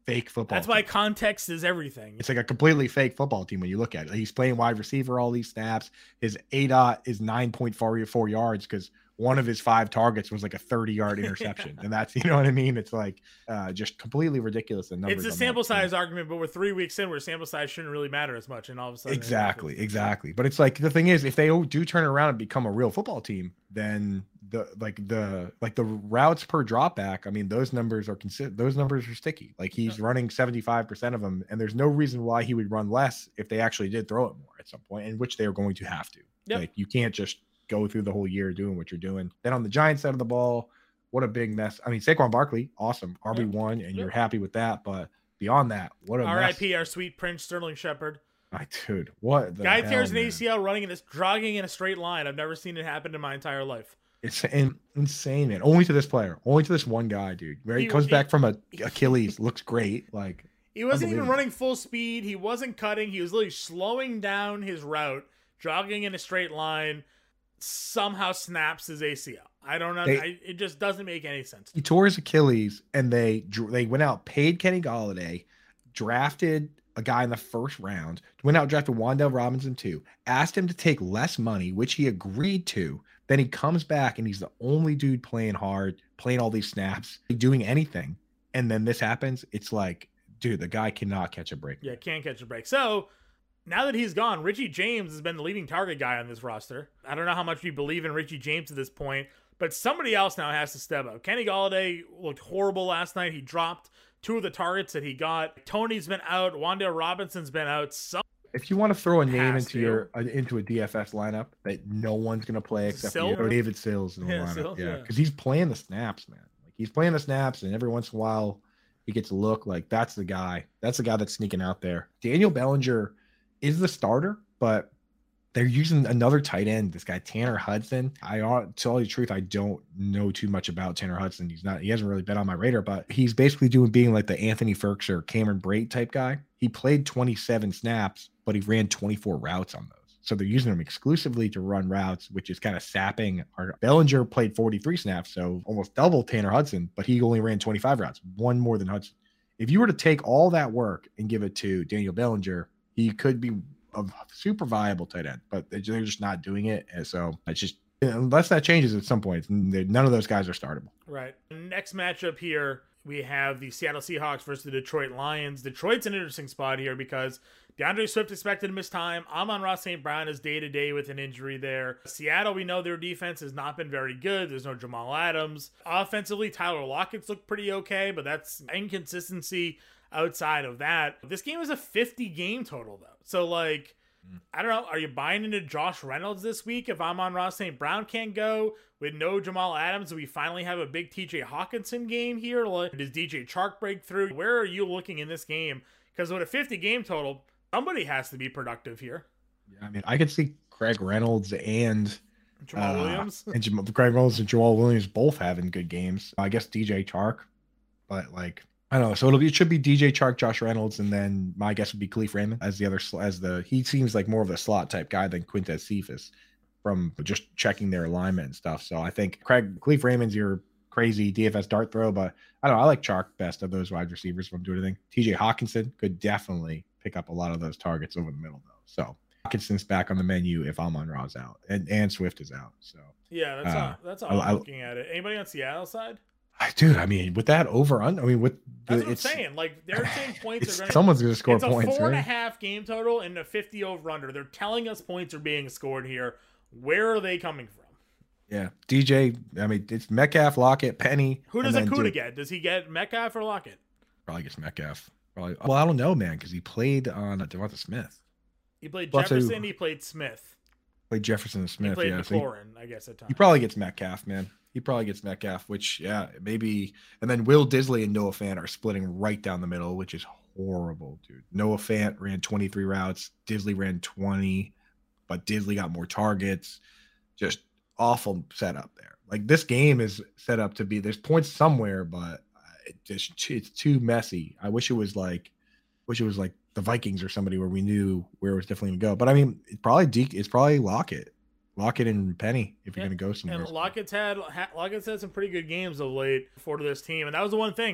fake football. That's why team. context is everything. It's like a completely fake football team when you look at it. He's playing wide receiver all these snaps. His A DOT is nine point four yards because one of his five targets was like a thirty yard interception. yeah. And that's, you know what I mean? It's like uh, just completely ridiculous. The numbers it's a sample size argument, but we're three weeks in where sample size shouldn't really matter as much. And all of a sudden. Exactly. Exactly. But it's like, the thing is, if they do turn around and become a real football team, then the, like the, like the routes per drop back, I mean, those numbers are considered, those numbers are sticky. Like he's yeah. running seventy-five percent of them. And there's no reason why he would run less if they actually did throw it more at some point, in which they are going to have to. Yep. Like you can't just go through the whole year doing what you're doing. Then on the Giants side of the ball, what a big mess. I mean, Saquon Barkley, awesome. R B one, and yep. you're happy with that. But beyond that, what a R I P our sweet Prince Sterling Shepard. My dude, what the guy hell, tears an man. A C L running and it's jogging in a straight line. I've never seen it happen in my entire life. It's in, insane, man. Only to this player. Only to this one guy, dude. Where he, he comes he, back from a Achilles, looks great. Like he wasn't even running full speed. He wasn't cutting. He was literally slowing down his route, jogging in a straight line. Somehow snaps his A C L. I don't know. They, I, it just doesn't make any sense. He tore his Achilles, and they they went out, paid Kenny Golladay, drafted a guy in the first round, went out, drafted Wan'Dale Robinson too, asked him to take less money, which he agreed to. Then he comes back, and he's the only dude playing hard, playing all these snaps, doing anything. And then this happens. It's like, dude, the guy cannot catch a break. Yeah, can't catch a break. So now that he's gone, Richie James has been the leading target guy on this roster. I don't know how much we believe in Richie James at this point, but somebody else now has to step up. Kenny Golladay looked horrible last night. He dropped two of the targets that he got. Tony's been out. Wan'Dale Robinson's been out. Some if you want to throw a name into to. your uh, into a D F S lineup that no one's going to play except for you, or David Sills in the yeah, lineup, Sills, yeah, because yeah. he's playing the snaps, man. Like he's playing the snaps, and every once in a while he gets a look. Like that's the guy. That's the guy that's sneaking out there. Daniel Bellinger is the starter, but they're using another tight end, this guy Tanner Hudson. I to tell you the truth, I don't know too much about Tanner Hudson. He's not, he hasn't really been on my radar, but he's basically doing being like the Anthony Ferks or Cameron Brate type guy. He played twenty-seven snaps, but he ran twenty-four routes on those. So they're using him exclusively to run routes, which is kind of sapping. Our Bellinger played forty-three snaps, so almost double Tanner Hudson, but he only ran twenty-five routes, one more than Hudson. If you were to take all that work and give it to Daniel Bellinger, he could be a super viable tight end, but they're just not doing it. And so it's just, unless that changes at some point, none of those guys are startable. Right. Next matchup here, we have the Seattle Seahawks versus the Detroit Lions. Detroit's an interesting spot here because DeAndre Swift expected to miss time. Amon-Ra Saint Brown is day-to-day with an injury there. Seattle, we know their defense has not been very good. There's no Jamal Adams. Offensively, Tyler Lockett's looked pretty okay, but that's inconsistency. Outside of that, this game is a fifty game total though. So like, mm. I don't know. Are you buying into Josh Reynolds this week? If Amon-Ra Saint Brown can't go with no Jamal Adams, do we finally have a big T J Hawkinson game here? Like, does D J Chark break through? Where are you looking in this game? Because with a fifty game total, somebody has to be productive here. Yeah, I mean, I could see Craig Reynolds and Jamal uh, Williams and Jam- Craig Reynolds and Jamal Williams both having good games. I guess D J Chark, but like, I don't know. So it'll be, it should be D J Chark, Josh Reynolds, and then my guess would be Khalif Raymond as the other, as the, he seems like more of a slot type guy than Quintez Cephas from just checking their alignment and stuff. So I think Craig, Khalif Raymond's your crazy D F S dart throw, but I don't know. I like Chark best of those wide receivers if I'm doing anything. T J Hawkinson could definitely pick up a lot of those targets over the middle though. So Hawkinson's back on the menu if Amon-Ra's out and, and Swift is out. So yeah, that's uh, all, that's all I, I'm looking at it. Anybody on Seattle side? Dude, I mean, with that over on, I mean, with the, that's what it's, I'm saying. Like they're saying points are going. Someone's going to score it's points. It's a four right? and a half game total and a fifty over under. They're telling us points are being scored here. Where are they coming from? Yeah, D J. I mean, it's Metcalf, Lockett, Penny. Who does Akuda get? Does he get Metcalf or Lockett? Probably gets Metcalf. Probably. Well, I don't know, man, because he played on Devonta Smith. He played Jefferson. He played Smith. Played Jefferson and Smith. He played yeah, McLaurin, so I guess at times. He probably gets Metcalf, man. He probably gets Metcalf, which, yeah, maybe. And then Will Disley and Noah Fant are splitting right down the middle, which is horrible, dude. Noah Fant ran twenty-three routes. Disley ran twenty, but Disley got more targets. Just awful setup there. Like, this game is set up to be, there's points somewhere, but it just, it's too messy. I wish it was like, wish it was like the Vikings or somebody where we knew where it was definitely going to go. But I mean, it's probably Deke, it's probably Lockett. Lockett and Penny if you're yeah. going to go somewhere. And Lockett's had Lockett's had some pretty good games of late for this team, and that was the one thing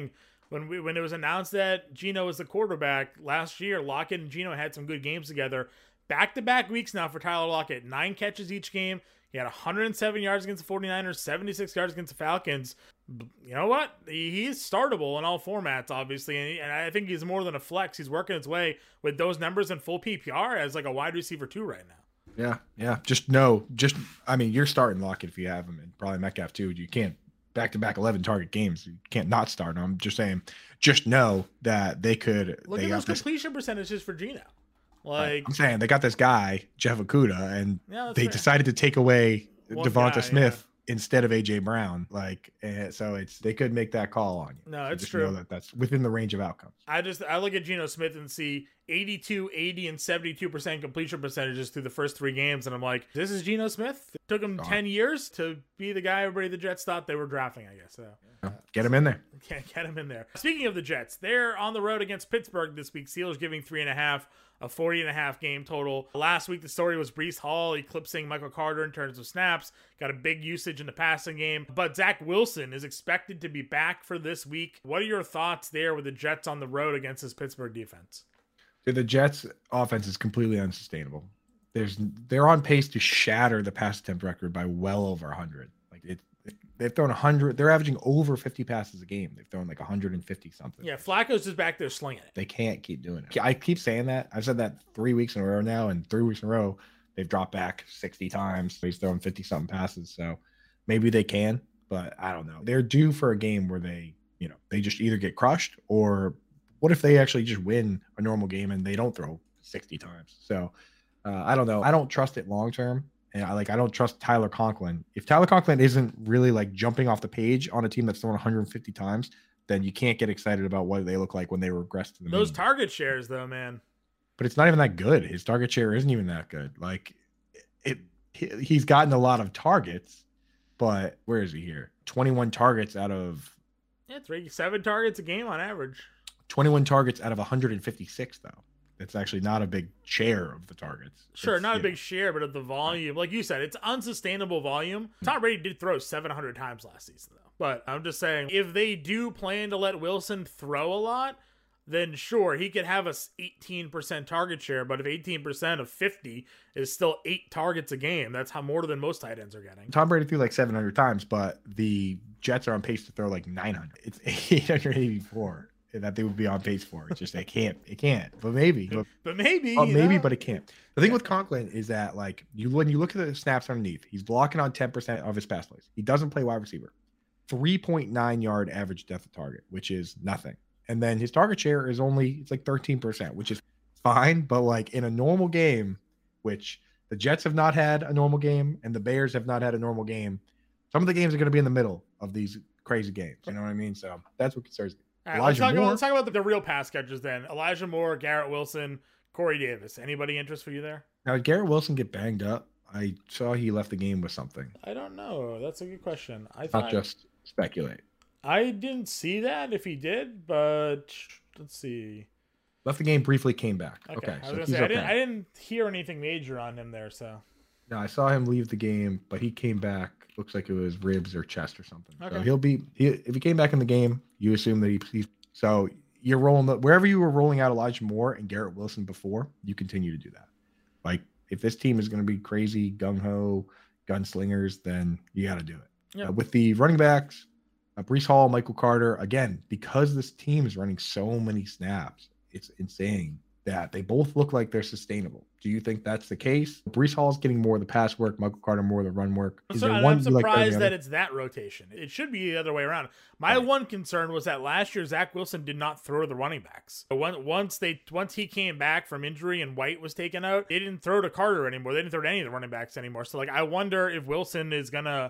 when we when it was announced that Geno was the quarterback last year, Lockett and Geno had some good games together. Back-to-back weeks now for Tyler Lockett. Nine catches each game. He had one hundred seven yards against the 49ers, seventy-six yards against the Falcons. You know what? He, he's startable in all formats, obviously, and, he, and I think he's more than a flex. He's working his way with those numbers in full P P R as like a wide receiver two right now. Yeah, yeah. Just no, just I mean, you're starting Lockett if you have him, and probably Metcalf too. You can't back-to-back eleven target games. You can't not start him. I'm just saying, just know that they could. Look they at those this, completion percentages for Geno. Like I'm saying, they got this guy Jeff Okudah, and yeah, they fair. decided to take away One Devonta guy, Smith yeah. instead of A J Brown. Like, and so it's they could make that call on you. No, So it's just true. Know that that's within the range of outcomes. I just I look at Geno Smith and see eighty-two, eighty, and seventy-two percent completion percentages through the first three games, and I'm like, this is Geno Smith. It took him Gone. ten years to be the guy everybody the Jets thought they were drafting, I guess. So Yeah. Get him in there. can't get him in there. Speaking of the Jets, they're on the road against Pittsburgh this week. Steelers giving three and a half, a forty and a half game total. Last week, the story was Breece Hall eclipsing Michael Carter in terms of snaps. Got a big usage in the passing game. But Zach Wilson is expected to be back for this week. What are your thoughts there with the Jets on the road against this Pittsburgh defense? The Jets offense is completely unsustainable. There's they're on pace to shatter the pass attempt record by well over one hundred. Like it, they've thrown one hundred. They're averaging over fifty passes a game. They've thrown like one hundred fifty something. Yeah, Flacco's just back there slinging it. They can't keep doing it. I keep saying that. I've said that three weeks in a row now, and three weeks in a row they've dropped back sixty times. He's throwing fifty something passes. So maybe they can, but I don't know. They're due for a game where they, you know, they just either get crushed, or what if they actually just win a normal game and they don't throw sixty times? So uh, I don't know. I don't trust it long term. And I like I don't trust Tyler Conklin. If Tyler Conklin isn't really like jumping off the page on a team that's thrown one hundred fifty times, then you can't get excited about what they look like when they regress to the Those mean. target shares, though, man. But it's not even that good. His target share isn't even that good. Like it, he, he's gotten a lot of targets, but where is he here? twenty-one targets out of Yeah, three, seven targets a game on average. twenty-one targets out of one hundred fifty-six, though. It's actually not a big share of the targets. Sure, It's, not a you big know, share, but of the volume. Like you said, it's unsustainable volume. Tom Brady did throw seven hundred times last season, though. But I'm just saying, if they do plan to let Wilson throw a lot, then sure, he could have a eighteen percent target share. But if eighteen percent of fifty is still eight targets a game, that's how more than most tight ends are getting. Tom Brady threw like seven hundred times, but the Jets are on pace to throw like nine hundred. It's eight hundred eighty-four that they would be on pace for. It's just they can't. It can't. But maybe. But, But maybe. but you maybe, know? but it can't. The thing with Conklin is that like you when you look at the snaps underneath, he's blocking on ten percent of his pass plays. He doesn't play wide receiver. three point nine yard average depth of target, which is nothing. And then his target share is only it's like thirteen percent, which is fine. But like in a normal game, which the Jets have not had a normal game and the Bears have not had a normal game, some of the games are going to be in the middle of these crazy games. You know what I mean? So that's what concerns me. All right, let's, Elijah talk about, Moore. let's talk about the, the real pass catchers then. Elijah Moore, Garrett Wilson, Corey Davis. Anybody interest for you there? Now, did Garrett Wilson get banged up? I saw he left the game with something. I don't know. That's a good question. I thought Not just speculate. I didn't see that if he did, but let's see. Left the game briefly, came back. Okay, Okay, I was so gonna he's say I okay. didn't I didn't hear anything major on him there, so No, I saw him leave the game, but he came back. Looks like it was ribs or chest or something. So Okay. he'll be. He, if he came back in the game, you assume that he, he's. So you're rolling the, wherever you were rolling out Elijah Moore and Garrett Wilson before. You continue to do that. Like if this team is going to be crazy gung ho gunslingers, then you got to do it. Yeah. Uh, with the running backs, uh, Breece Hall, Michael Carter, again because this team is running so many snaps, it's insane that they both look like they're sustainable. Do you think that's the case? Breece Hall is getting more of the pass work, Michael Carter more of the run work. Is So, there and one I'm you like better than surprised the that other? it's that rotation. It should be the other way around. My Right. one concern was that last year Zach Wilson did not throw to the running backs. But when, once they once he came back from injury and White was taken out, they didn't throw to Carter anymore. They didn't throw to any of the running backs anymore. So like I wonder if Wilson is gonna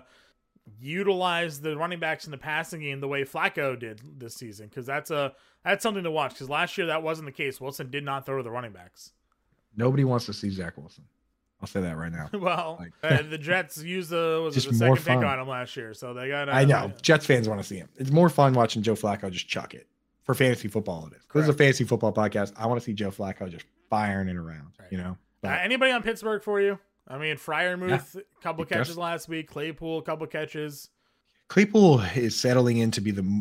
utilize the running backs in the passing game the way Flacco did this season, because that's a that's something to watch. Because last year that wasn't the case. Wilson did not throw to the running backs. Nobody wants to see Zach Wilson. I'll say that right now. Well, Like- uh, the Jets used the was it Just the more second pick fun. on him last year, so they got. I know Jets fans want to see him. It's more fun watching Joe Flacco just chuck it for fantasy football. It is. This is a fantasy football podcast. I want to see Joe Flacco just firing it around. Right. You know. Uh, But anybody on Pittsburgh for you? I mean, Fryermuth, a couple He does. catches last week. Claypool, a couple catches. Claypool is settling in to be the m-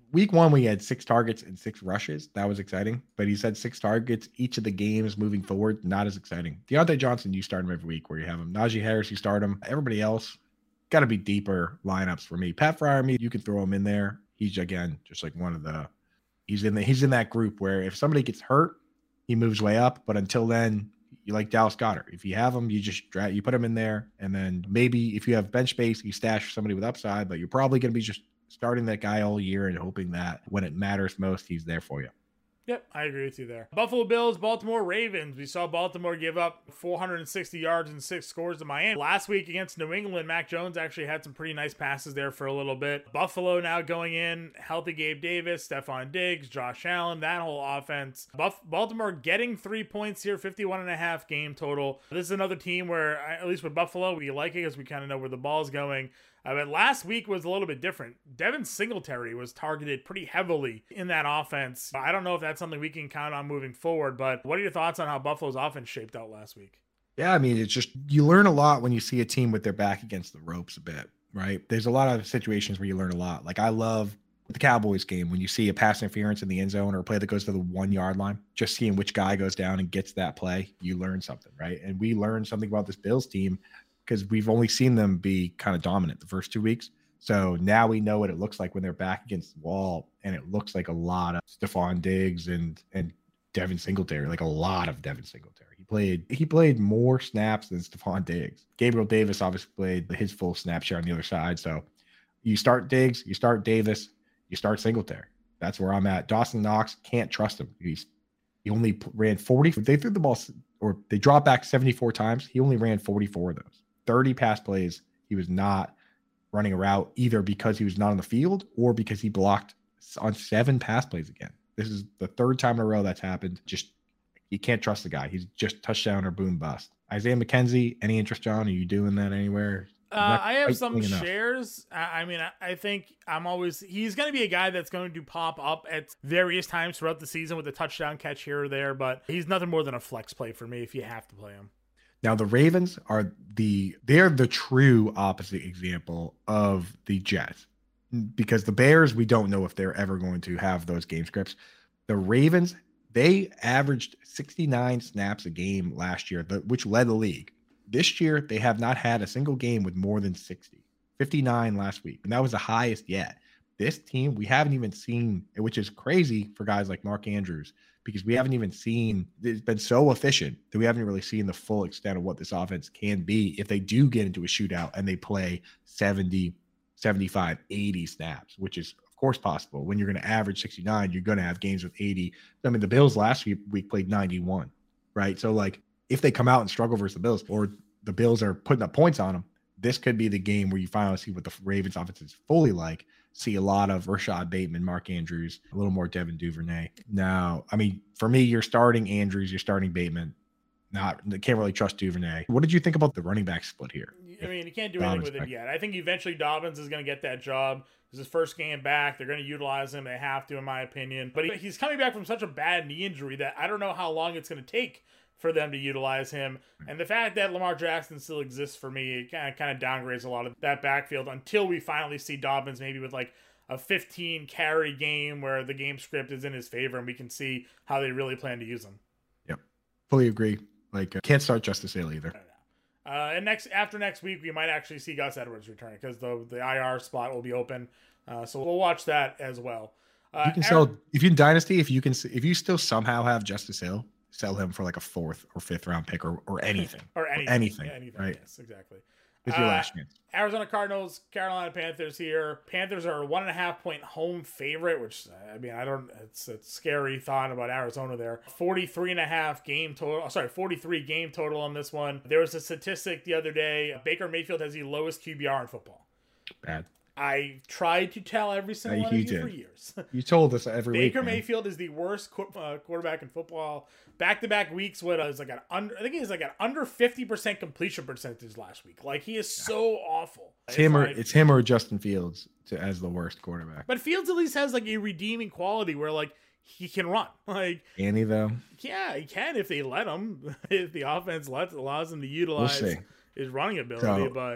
week one, we had six targets and six rushes. That was exciting. But he said six targets each of the games moving forward. Not as exciting. Deontay Johnson, you start him every week where you have him. Najee Harris, you start him. Everybody else, got to be deeper lineups for me. Pat Freiermuth, you can throw him in there. He's, again, just like one of the – he's in the he's in that group where if somebody gets hurt, he moves way up. But until then, you like Dallas Goedert. If you have him, you just drag, you put him in there. And then maybe if you have bench space, you stash somebody with upside. But you're probably going to be just – starting that guy all year and hoping that when it matters most, he's there for you. Yep, I agree with you there. Buffalo Bills, Baltimore Ravens. We saw Baltimore give up four hundred sixty yards and six scores to Miami. Last week against New England, Mac Jones actually had some pretty nice passes there for a little bit. Buffalo now going in, healthy Gabe Davis, Stephon Diggs, Josh Allen, that whole offense. Buff- Baltimore getting three points here, fifty-one and a half game total. This is another team where, at least with Buffalo, we like it because we kind of know where the ball's going. Uh, but last week was a little bit different. Devin Singletary was targeted pretty heavily in that offense. I don't know if that's something we can count on moving forward, but what are your thoughts on how Buffalo's offense shaped out last week? Yeah, I mean, it's just you learn a lot when you see a team with their back against the ropes a bit, right? There's a lot of situations where you learn a lot. Like I love the Cowboys game when you see a pass interference in the end zone or a play that goes to the one yard line, just seeing which guy goes down and gets that play, you learn something, right? And we learned something about this Bills team because we've only seen them be kind of dominant the first two weeks. So now we know what it looks like when they're back against the wall, and it looks like a lot of Stephon Diggs and and Devin Singletary, like a lot of Devin Singletary. He played he played more snaps than Stephon Diggs. Gabriel Davis obviously played his full snap share on the other side. So you start Diggs, you start Davis, you start Singletary. That's where I'm at. Dawson Knox, can't trust him. He's he only ran forty. They threw the ball or they dropped back seventy-four times. He only ran forty-four of those. thirty pass plays. He was not running a route either because he was not on the field or because he blocked on seven pass plays again. This is the third time in a row that's happened. Just, you can't trust the guy. He's just touchdown or boom bust. Isaiah McKenzie, any interest, John? Are you doing that anywhere? Uh, I have some shares. I, I mean, I, I think I'm always, he's going to be a guy that's going to pop up at various times throughout the season with a touchdown catch here or there, but he's nothing more than a flex play for me if you have to play him. Now, the Ravens are the, they're the true opposite example of the Jets because the Bears, we don't know if they're ever going to have those game scripts. The Ravens, they averaged sixty-nine snaps a game last year, which led the league. This year, they have not had a single game with more than sixty, fifty-nine last week. And that was the highest yet. This team, we haven't even seen, which is crazy for guys like Mark Andrews, because we haven't even seen, it's been so efficient that we haven't really seen the full extent of what this offense can be if they do get into a shootout and they play seventy, seventy-five, eighty snaps, which is, of course, possible. When you're going to average sixty-nine, you're going to have games with eighty. I mean, the Bills last week, week played ninety-one, right? So, like, if they come out and struggle versus the Bills or the Bills are putting up points on them, this could be the game where you finally see what the Ravens offense is fully like. See a lot of Rashad Bateman, Mark Andrews, a little more Devin Duvernay. Now, I mean, for me, you're starting Andrews, you're starting Bateman. Not, can't really trust Duvernay. What did you think about the running back split here? I mean, you can't do anything with it yet. I think eventually Dobbins is going to get that job. This is his first game back. They're going to utilize him. They have to, in my opinion. But he's coming back from such a bad knee injury that I don't know how long it's going to take for them to utilize him. And the fact that Lamar Jackson still exists for me, it kind of, kind of downgrades a lot of that backfield until we finally see Dobbins maybe with like a fifteen carry game where the game script is in his favor and we can see how they really plan to use him. Yep. Fully agree. Like, uh, can't start Justice Hill either. Uh, and next after next week, we might actually see Gus Edwards return because the the I R spot will be open. Uh, so we'll watch that as well. Uh, you can Aaron, sell if you in Dynasty. If you can, if you still somehow have Justice Hill, sell him for like a fourth or fifth round pick or or anything or anything, or anything, yeah, anything. Right? Yes, exactly. It's your uh, last chance. Arizona Cardinals, Carolina Panthers here. Panthers are a one and a half point home favorite, which, I mean, I don't, it's a scary thought about Arizona there. forty-three and a half game total, sorry, forty-three game total on this one. There was a statistic the other day. Baker Mayfield has the lowest Q B R in football. Bad. I tried to tell every single uh, one of you did. for years. You told us every Baker week. Baker Mayfield is the worst qu- uh, quarterback in football. Back-to-back weeks, what is like an under? I think he's like an under fifty percent completion percentage last week. Like he is so awful. It's, it's him or like, it's him or Justin Fields to, as the worst quarterback. But Fields at least has like a redeeming quality where like he can run. Like can he though? Yeah, he can if they let him. If the offense lets allows him to utilize we'll his running ability, so, but.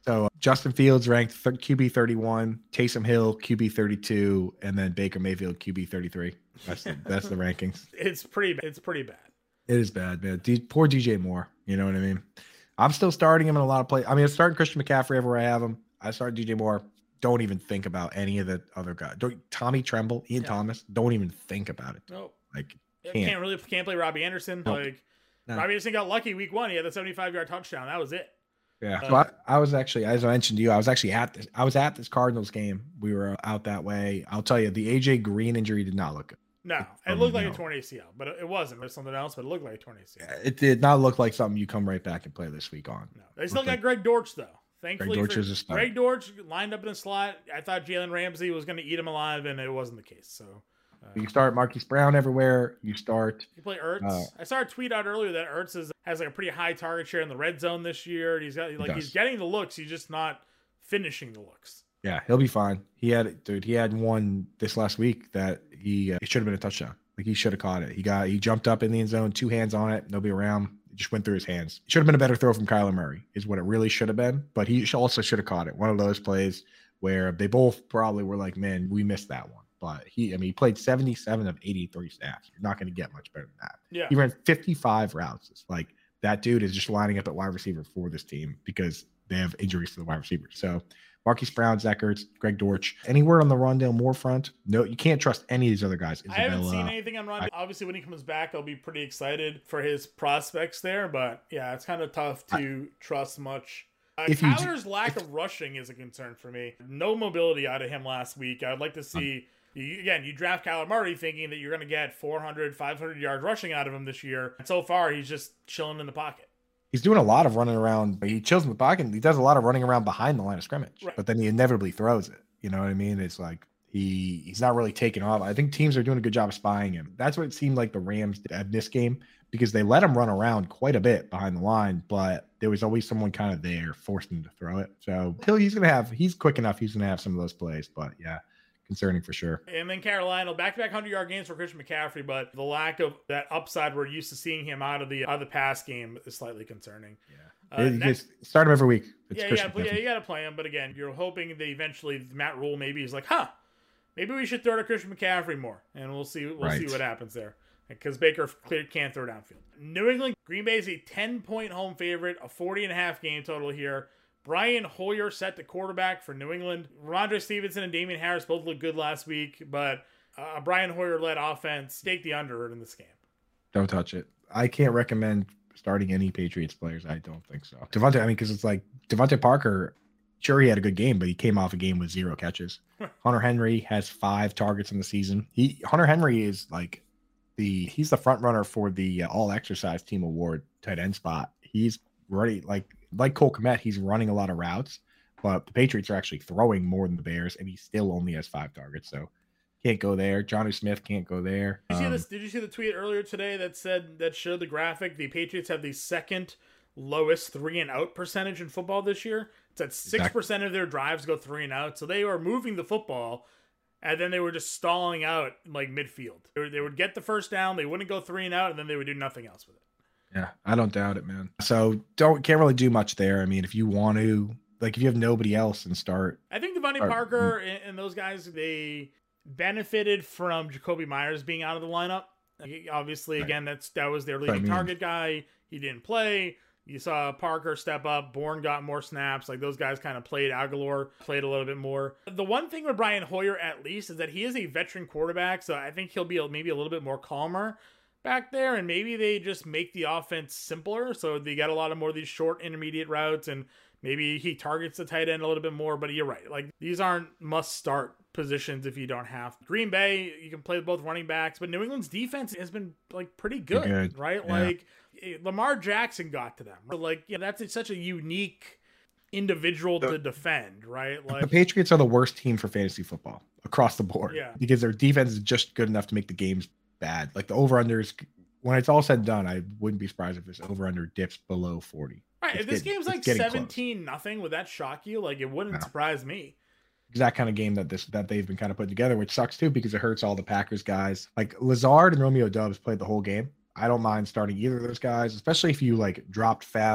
So Justin Fields ranked th- Q B thirty-one, Taysom Hill Q B thirty-two, and then Baker Mayfield Q B thirty-three. That's the, that's the rankings. It's pretty. It's pretty bad. It is bad, man. D- poor D J Moore. You know what I mean? I'm still starting him in a lot of plays. I mean, I'm starting Christian McCaffrey everywhere I have him. I start D J Moore. Don't even think about any of the other guys. Don't, Tommy Tremble, Ian yeah. Thomas. Don't even think about it. Nope. Like can't, can't really can't play Robbie Anderson. Nope. Like no. Robbie Anderson got lucky week one. He had the seventy-five yard touchdown. That was it. Yeah. Uh, so I, I was actually, as I mentioned to you, I was actually at this. I was at this Cardinals game. We were out that way. I'll tell you, the A J Green injury did not look good. No, it looked like no. a torn A C L, but it wasn't. It was something else, but it looked like a torn A C L. It did not look like something you come right back and play this week on. No, they still got like, Greg Dortch though. Thankfully, Greg Dortch, is a star. Greg Dortch lined up in a slot. I thought Jalen Ramsey was going to eat him alive, and it wasn't the case. So uh, you start Marquise Brown everywhere. You start. You play Ertz. Uh, I saw a tweet out earlier that Ertz is, has like a pretty high target share in the red zone this year. He's got like he he's getting the looks. He's just not finishing the looks. Yeah, he'll be fine. He had dude. He had one this last week that he uh, it should have been a touchdown. Like he should have caught it. He got he jumped up in the end zone, two hands on it, nobody around. It just went through his hands. It should have been a better throw from Kyler Murray, is what it really should have been. But he also should have caught it. One of those plays where they both probably were like, "Man, we missed that one." But he, I mean, he played seventy-seven of eighty-three snaps. You're not going to get much better than that. Yeah, he ran fifty-five routes. It's like that dude is just lining up at wide receiver for this team because they have injuries to the wide receivers. So. Marquise Brown, Zach Ertz, Greg Dortch. Any word on the Rondale Moore front? No, you can't trust any of these other guys. Isabella, I haven't seen anything on Rondale. I, Obviously, when he comes back, I'll be pretty excited for his prospects there. But yeah, it's kind of tough to I, trust much. Uh, Kyler's do, lack if, of rushing is a concern for me. No mobility out of him last week. I'd like to see, um, you, again, you draft Kyler Murray thinking that you're going to get four hundred, five hundred yards rushing out of him this year. And so far, he's just chilling in the pocket. He's doing a lot of running around. He chills in the pocket. He does a lot of running around behind the line of scrimmage, right. But then he inevitably throws it. You know what I mean? It's like he he's not really taking off. I think teams are doing a good job of spying him. That's what it seemed like the Rams did at this game because they let him run around quite a bit behind the line, but there was always someone kind of there forcing him to throw it. So until he's going to have, he's quick enough. He's going to have some of those plays, but yeah. Concerning for sure. And then Carolina, back-to-back hundred-yard games for Christian McCaffrey, but the lack of that upside we're used to seeing him out of the out of the pass game is slightly concerning. Yeah, uh, next, start him every week. It's yeah, yeah, yeah, you got to play him. But again, you're hoping that eventually Matt Rule maybe is like, huh, maybe we should throw to Christian McCaffrey more, and we'll see. We'll right. see what happens there because Baker can't throw downfield. New England, Green Bay is a ten-point home favorite, a forty and a half game total here. Brian Hoyer set the quarterback for New England. Ramondre Stevenson and Damian Harris both looked good last week, but uh, Brian Hoyer-led offense take the under in this game. Don't touch it. I can't recommend starting any Patriots players. I don't think so. Devontae, I mean, because it's like Devontae Parker, sure, he had a good game, but he came off a game with zero catches. Hunter Henry has five targets in the season. He Hunter Henry is like the he's the front runner for the uh, All Exercise Team Award tight end spot. He's ready, like like Cole Kmet, he's running a lot of routes, but the Patriots are actually throwing more than the Bears, and he still only has five targets. So can't go there. Johnny Smith can't go there. Did you, um, see this, did you see the tweet earlier today that said that showed the graphic? The Patriots have the second lowest three and out percentage in football this year. It's at six percent of their drives go three and out. So they were moving the football, and then they were just stalling out like midfield. They, were, they would get the first down, they wouldn't go three and out, and then they would do nothing else with it. Yeah, I don't doubt it, man. So don't can't really do much there. I mean, if you want to, like, if you have nobody else and start. I think Devontae Parker and, and those guys, they benefited from Jacoby Myers being out of the lineup. He, obviously, again, that's that was their leading I mean. target guy. He didn't play. You saw Parker step up. Bourne got more snaps. Like, those guys kind of played. Aguilar played a little bit more. The one thing with Brian Hoyer, at least, is that he is a veteran quarterback, so I think he'll be maybe a little bit more calmer back there, and maybe they just make the offense simpler, so they get a lot of more of these short intermediate routes, and maybe he targets the tight end a little bit more. But you're right, like, these aren't must start positions if you don't have. Green Bay, you can play both running backs, but New England's defense has been like pretty good, good. right? Yeah. Like, Lamar Jackson got to them. Like, yeah, that's such a unique individual the, to defend, right? Like, the Patriots are the worst team for fantasy football across the board, yeah, because their defense is just good enough to make the games bad. Like, the over-unders, when it's all said and done, I wouldn't be surprised if this over-under dips below forty. Right, it's if this getting, game's like seventeen nothing, would that shock you? Like, it wouldn't no. surprise me. Exact kind of game that this that they've been kind of putting together, which sucks too because it hurts all the Packers guys. Like, Lazard and Romeo Doubs played the whole game. I don't mind starting either of those guys, especially if you like dropped Fab.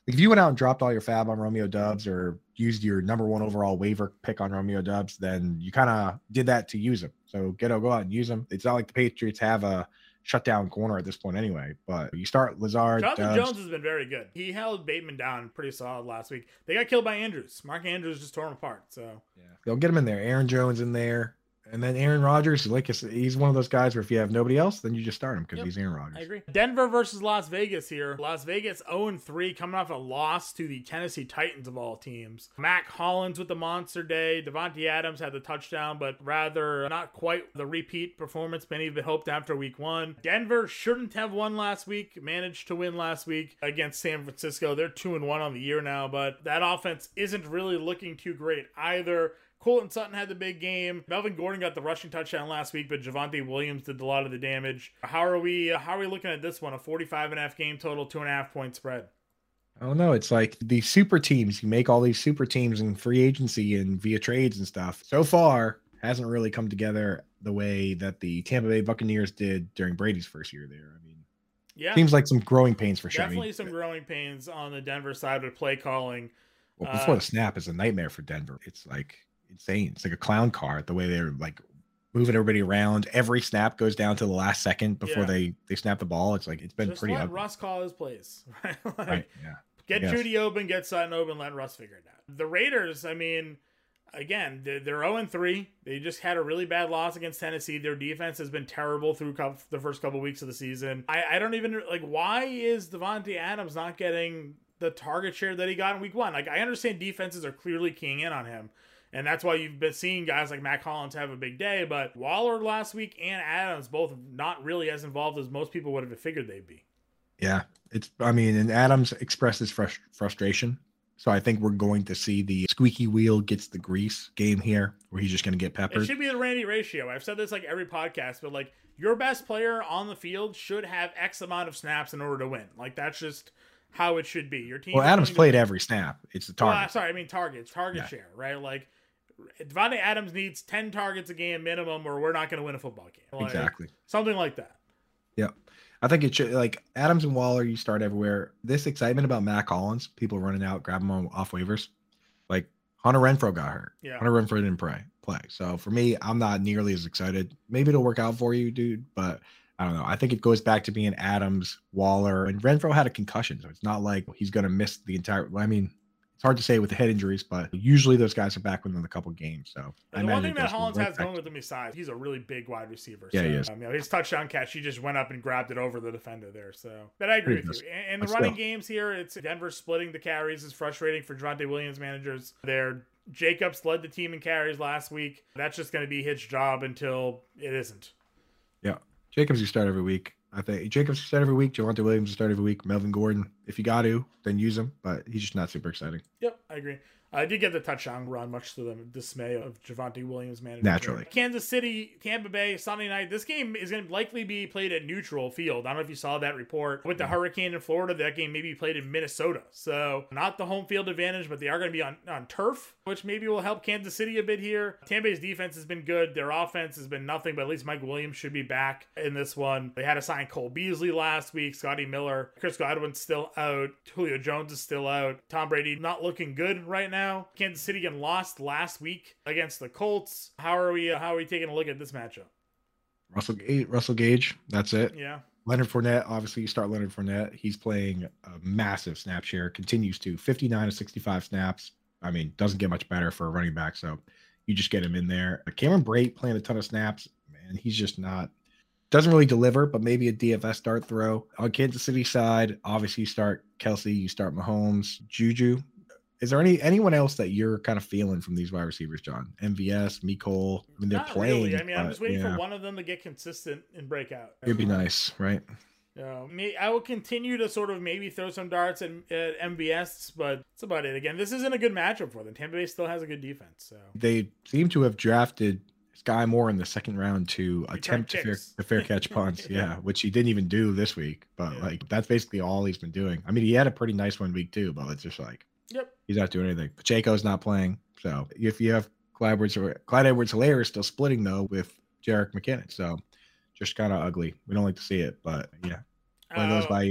Like if you went out and dropped all your fab on Romeo Dubs or used your number one overall waiver pick on Romeo Dubs, then you kind of did that to use him. So get go out and use him. It's not like the Patriots have a shutdown corner at this point anyway, but you start Lazard. Jonathan Dubs. Jones has been very good. He held Bateman down pretty solid last week. They got killed by Andrews. Mark Andrews just tore him apart. So yeah, they'll get him in there. Aaron Jones in there. And then Aaron Rodgers, like I said, he's one of those guys where if you have nobody else, then you just start him because yep, he's Aaron Rodgers. I agree. Denver versus Las Vegas here. Las Vegas oh and three coming off a loss to the Tennessee Titans of all teams. Mac Hollins with the monster day. Devontae Adams had the touchdown, but rather not quite the repeat performance many of had hoped after week one. Denver shouldn't have won last week. Managed to win last week against San Francisco. They're two and one on the year now, but that offense isn't really looking too great either. Colton Sutton had the big game. Melvin Gordon got the rushing touchdown last week, but Javonte Williams did a lot of the damage. How are we how are we looking at this one? A forty-five and a half game total, two and a half point spread. I don't know. It's like these super teams. You make all these super teams in free agency and via trades and stuff. So far, hasn't really come together the way that the Tampa Bay Buccaneers did during Brady's first year there. I mean, yeah, seems like some growing pains for sure. Definitely some growing pains on the Denver side with play calling. Well, before uh, the snap is a nightmare for Denver. It's like insane. It's like a clown car the way they're like moving everybody around. Every snap goes down to the last second before yeah. they they snap the ball. It's like it's been Just pretty let ugly. Russ call his plays. Right? Like, right. Yeah. Get Judy open, get Sutton open, let Russ figure it out. The Raiders, I mean, again, they're, they're oh and three. They just had a really bad loss against Tennessee. Their defense has been terrible through co- the first couple weeks of the season. I, I don't even, like, why is Devontae Adams not getting the target share that he got in week one? Like, I understand defenses are clearly keying in on him. And that's why you've been seeing guys like Matt Collins have a big day. But Waller last week and Adams both not really as involved as most people would have figured they'd be. Yeah, it's, I mean, and Adams expresses frust- frustration. So I think we're going to see the squeaky wheel gets the grease game here where he's just going to get peppered. It should be the Randy ratio. I've said this like every podcast, but like your best player on the field should have X amount of snaps in order to win. Like that's just how it should be. Your team. Well, Adams played every snap. It's the target. Well, sorry, I mean targets, target yeah. share, right? Like Devontae Adams needs ten targets a game minimum, or we're not going to win a football game. Like, exactly. Something like that. Yep. I think it should, like Adams and Waller, you start everywhere. This excitement about Matt Collins, people running out, grabbing him off waivers. Like Hunter Renfrow got hurt. Yeah. Hunter Renfrow didn't play. play. So for me, I'm not nearly as excited. Maybe it'll work out for you, dude, but I don't know. I think it goes back to being Adams, Waller, and Renfrow had a concussion. So it's not like he's going to miss the entire, I mean, it's hard to say with the head injuries, but usually those guys are back within a couple games. So the one thing that Hollins has going with him is size. He's a really big wide receiver. Yeah, so, he is. Um, you know, his touchdown catch, he just went up and grabbed it over the defender there. So, but I agree with you. And, and the running games here, it's Denver splitting the carries is frustrating for Javonte Williams managers. They're Jacobs led the team in carries last week. That's just going to be his job until it isn't. Yeah, Jacobs you start every week. I think Jacobs you start every week. Javonte Williams you start every week. Melvin Gordon, if you got to, then use him. But he's just not super exciting. Yep, I agree. I did get the touchdown run, much to the dismay of Javonte Williams' manager. Naturally. Kansas City, Tampa Bay, Sunday night. This game is going to likely be played at neutral field. I don't know if you saw that report. With the hurricane in Florida, that game may be played in Minnesota. So not the home field advantage, but they are going to be on, on turf, which maybe will help Kansas City a bit here. Tampa Bay's defense has been good. Their offense has been nothing, but at least Mike Williams should be back in this one. They had to sign Cole Beasley last week, Scotty Miller. Chris Godwin's still out. Julio Jones is still out. Tom Brady not looking good right now. Kansas City again lost last week against the Colts. How are we? Uh, how are we taking a look at this matchup? Russell Gage, Russell Gage. That's it. Yeah. Leonard Fournette. Obviously, you start Leonard Fournette. He's playing a massive snap share. Continues to fifty-nine to sixty-five snaps. I mean, doesn't get much better for a running back. So you just get him in there. Cameron Brate playing a ton of snaps. Man, he's just not. Doesn't really deliver, but maybe a D F S start throw. On Kansas City side, obviously you start Kelsey, you start Mahomes, Juju. Is there any anyone else that you're kind of feeling from these wide receivers, John? M V S, Mecole. I mean, they're Not playing. Really. I mean, but, I'm just waiting yeah. for one of them to get consistent and break out. It'd be nice, right? Uh, me, I will continue to sort of maybe throw some darts at, at M V S, but that's about it. Again, this isn't a good matchup for them. Tampa Bay still has a good defense. So they seem to have drafted Sky Moore in the second round to attempt to fair, to fair catch punts. yeah. yeah, which he didn't even do this week. But yeah. like that's basically all he's been doing. I mean, he had a pretty nice one week too, but it's just like. Yep. He's not doing anything. Pacheco's not playing. So if you have Clyde Edwards or Clyde Edwards-Helaire is still splitting though with Jerick McKinnon. So just kind of ugly. We don't like to see it, but yeah. Play those by ear.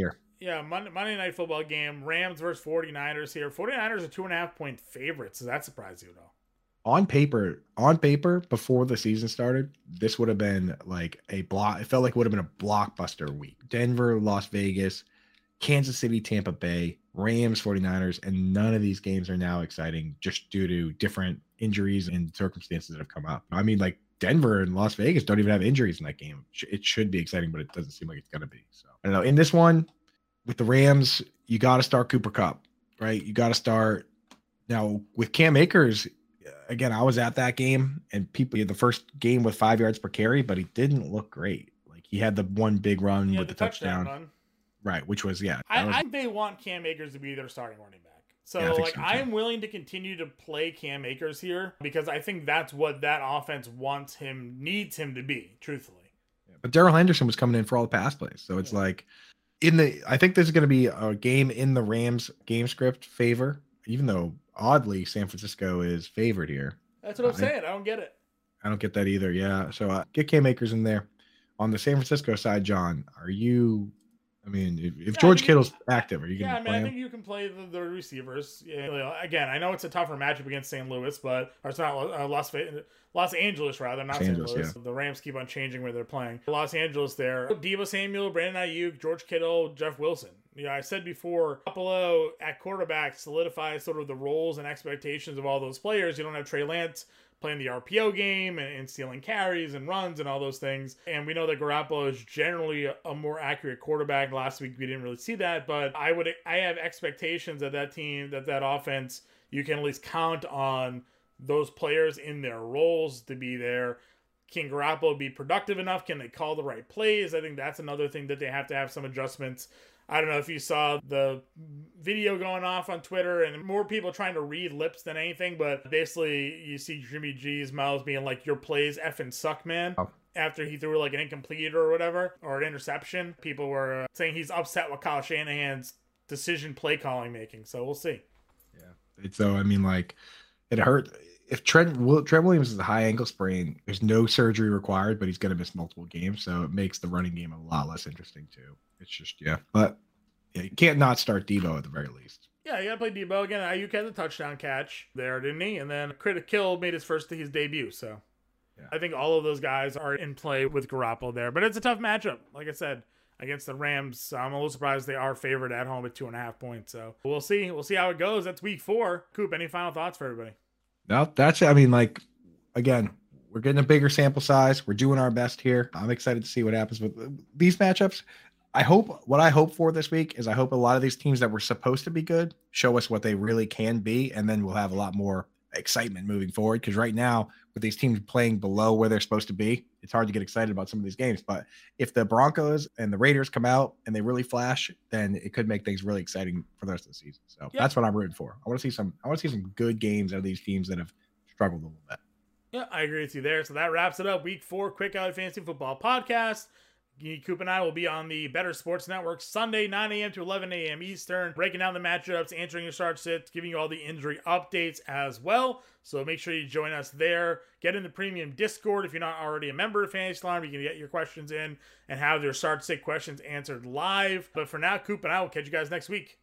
Yeah, Monday, Monday Night Football game. Rams versus 49ers here. 49ers are two and a half point favorites. Does that surprise you at all? On paper, on paper, before the season started, this would have been like a block. It felt like it would have been a blockbuster week. Denver, Las Vegas, Kansas City, Tampa Bay, Rams, 49ers, and none of these games are now exciting just due to different injuries and circumstances that have come up. I mean, like Denver and Las Vegas don't even have injuries in that game. It should be exciting, but it doesn't seem like it's going to be. So I don't know. In this one, with the Rams, you got to start Cooper Kupp, right? You got to start now with Cam Akers. Again, I was at that game, and people he had the first game with five yards per carry, but he didn't look great. Like he had the one big run with the, the touchdown, touchdown right? Which was yeah. I, was, I think they want Cam Akers to be their starting running back. So yeah, like so I'm willing to continue to play Cam Akers here because I think that's what that offense wants him, needs him to be. Truthfully, yeah, but Darrell Henderson was coming in for all the pass plays, so it's yeah. like in the. I think this is going to be a game in the Rams game script favor, even though. Oddly, San Francisco is favored here. That's what I'm uh, saying. I don't get it. I don't get that either. Yeah. So uh, get Cam Akers in there. On the San Francisco side, John, are you? I mean, if, if yeah, George I mean, Kittle's active, are you yeah, going to I mean, play I him? think you can play the, the receivers. Yeah, again, I know it's a tougher matchup against Saint Louis, but or it's not uh, Las Vegas. Los Angeles, rather, not Saint Louis. Yeah. The Rams keep on changing where they're playing. Los Angeles there. Deebo Samuel, Brandon Ayuk, George Kittle, Jeff Wilson. Yeah, I said before, Garoppolo at quarterback solidifies sort of the roles and expectations of all those players. You don't have Trey Lance playing the R P O game and, and stealing carries and runs and all those things. And we know that Garoppolo is generally a, a more accurate quarterback. Last week we didn't really see that, but I would I have expectations that that team, that that offense, you can at least count on those players in their roles to be there. Can Garoppolo be productive enough? Can they call the right plays? I think that's another thing that they have to have some adjustments. I don't know if you saw the video going off on Twitter and more people trying to read lips than anything, but basically you see Jimmy G's mouth being like, your plays effing suck, man. Oh. After he threw like an incomplete or whatever, or an interception. People were uh, saying he's upset with Kyle Shanahan's decision play calling making. So we'll see. Yeah. So, I mean, like, it hurt. If Trent, Trent Williams is a high ankle sprain, there's no surgery required, but he's going to miss multiple games. So it makes the running game a lot less interesting too. It's just, yeah. But yeah, you can't not start Deebo at the very least. Yeah, you got to play Deebo again. Ayuk had the touchdown catch there, didn't he? And then Critic Kill made his first his debut. So yeah. I think all of those guys are in play with Garoppolo there. But it's a tough matchup. Like I said, against the Rams, I'm a little surprised they are favored at home at two and a half points. So we'll see. We'll see how it goes. That's week four. Coop, any final thoughts for everybody? No, that's, I mean, like, again, we're getting a bigger sample size. We're doing our best here. I'm excited to see what happens with these matchups. I hope, what I hope for this week is I hope a lot of these teams that were supposed to be good show us what they really can be, and then we'll have a lot more excitement moving forward. Because right now, with these teams playing below where they're supposed to be, it's hard to get excited about some of these games. But if the Broncos and the Raiders come out and they really flash, then it could make things really exciting for the rest of the season. So yep. That's what I'm rooting for. I want to see some. I want to see some good games out of these teams that have struggled a little bit. Yeah, I agree with you there. So that wraps it up. Week four, Quick Out Fantasy Football Podcast. Coop and I will be on the Better Sports Network Sunday, nine a.m. to eleven a.m. Eastern, breaking down the matchups, answering your start sits, giving you all the injury updates as well. So make sure you join us there. Get in the premium Discord if you're not already a member of Fantasy Alarm. You can get your questions in and have their start sit questions answered live. But for now, Coop and I will catch you guys next week.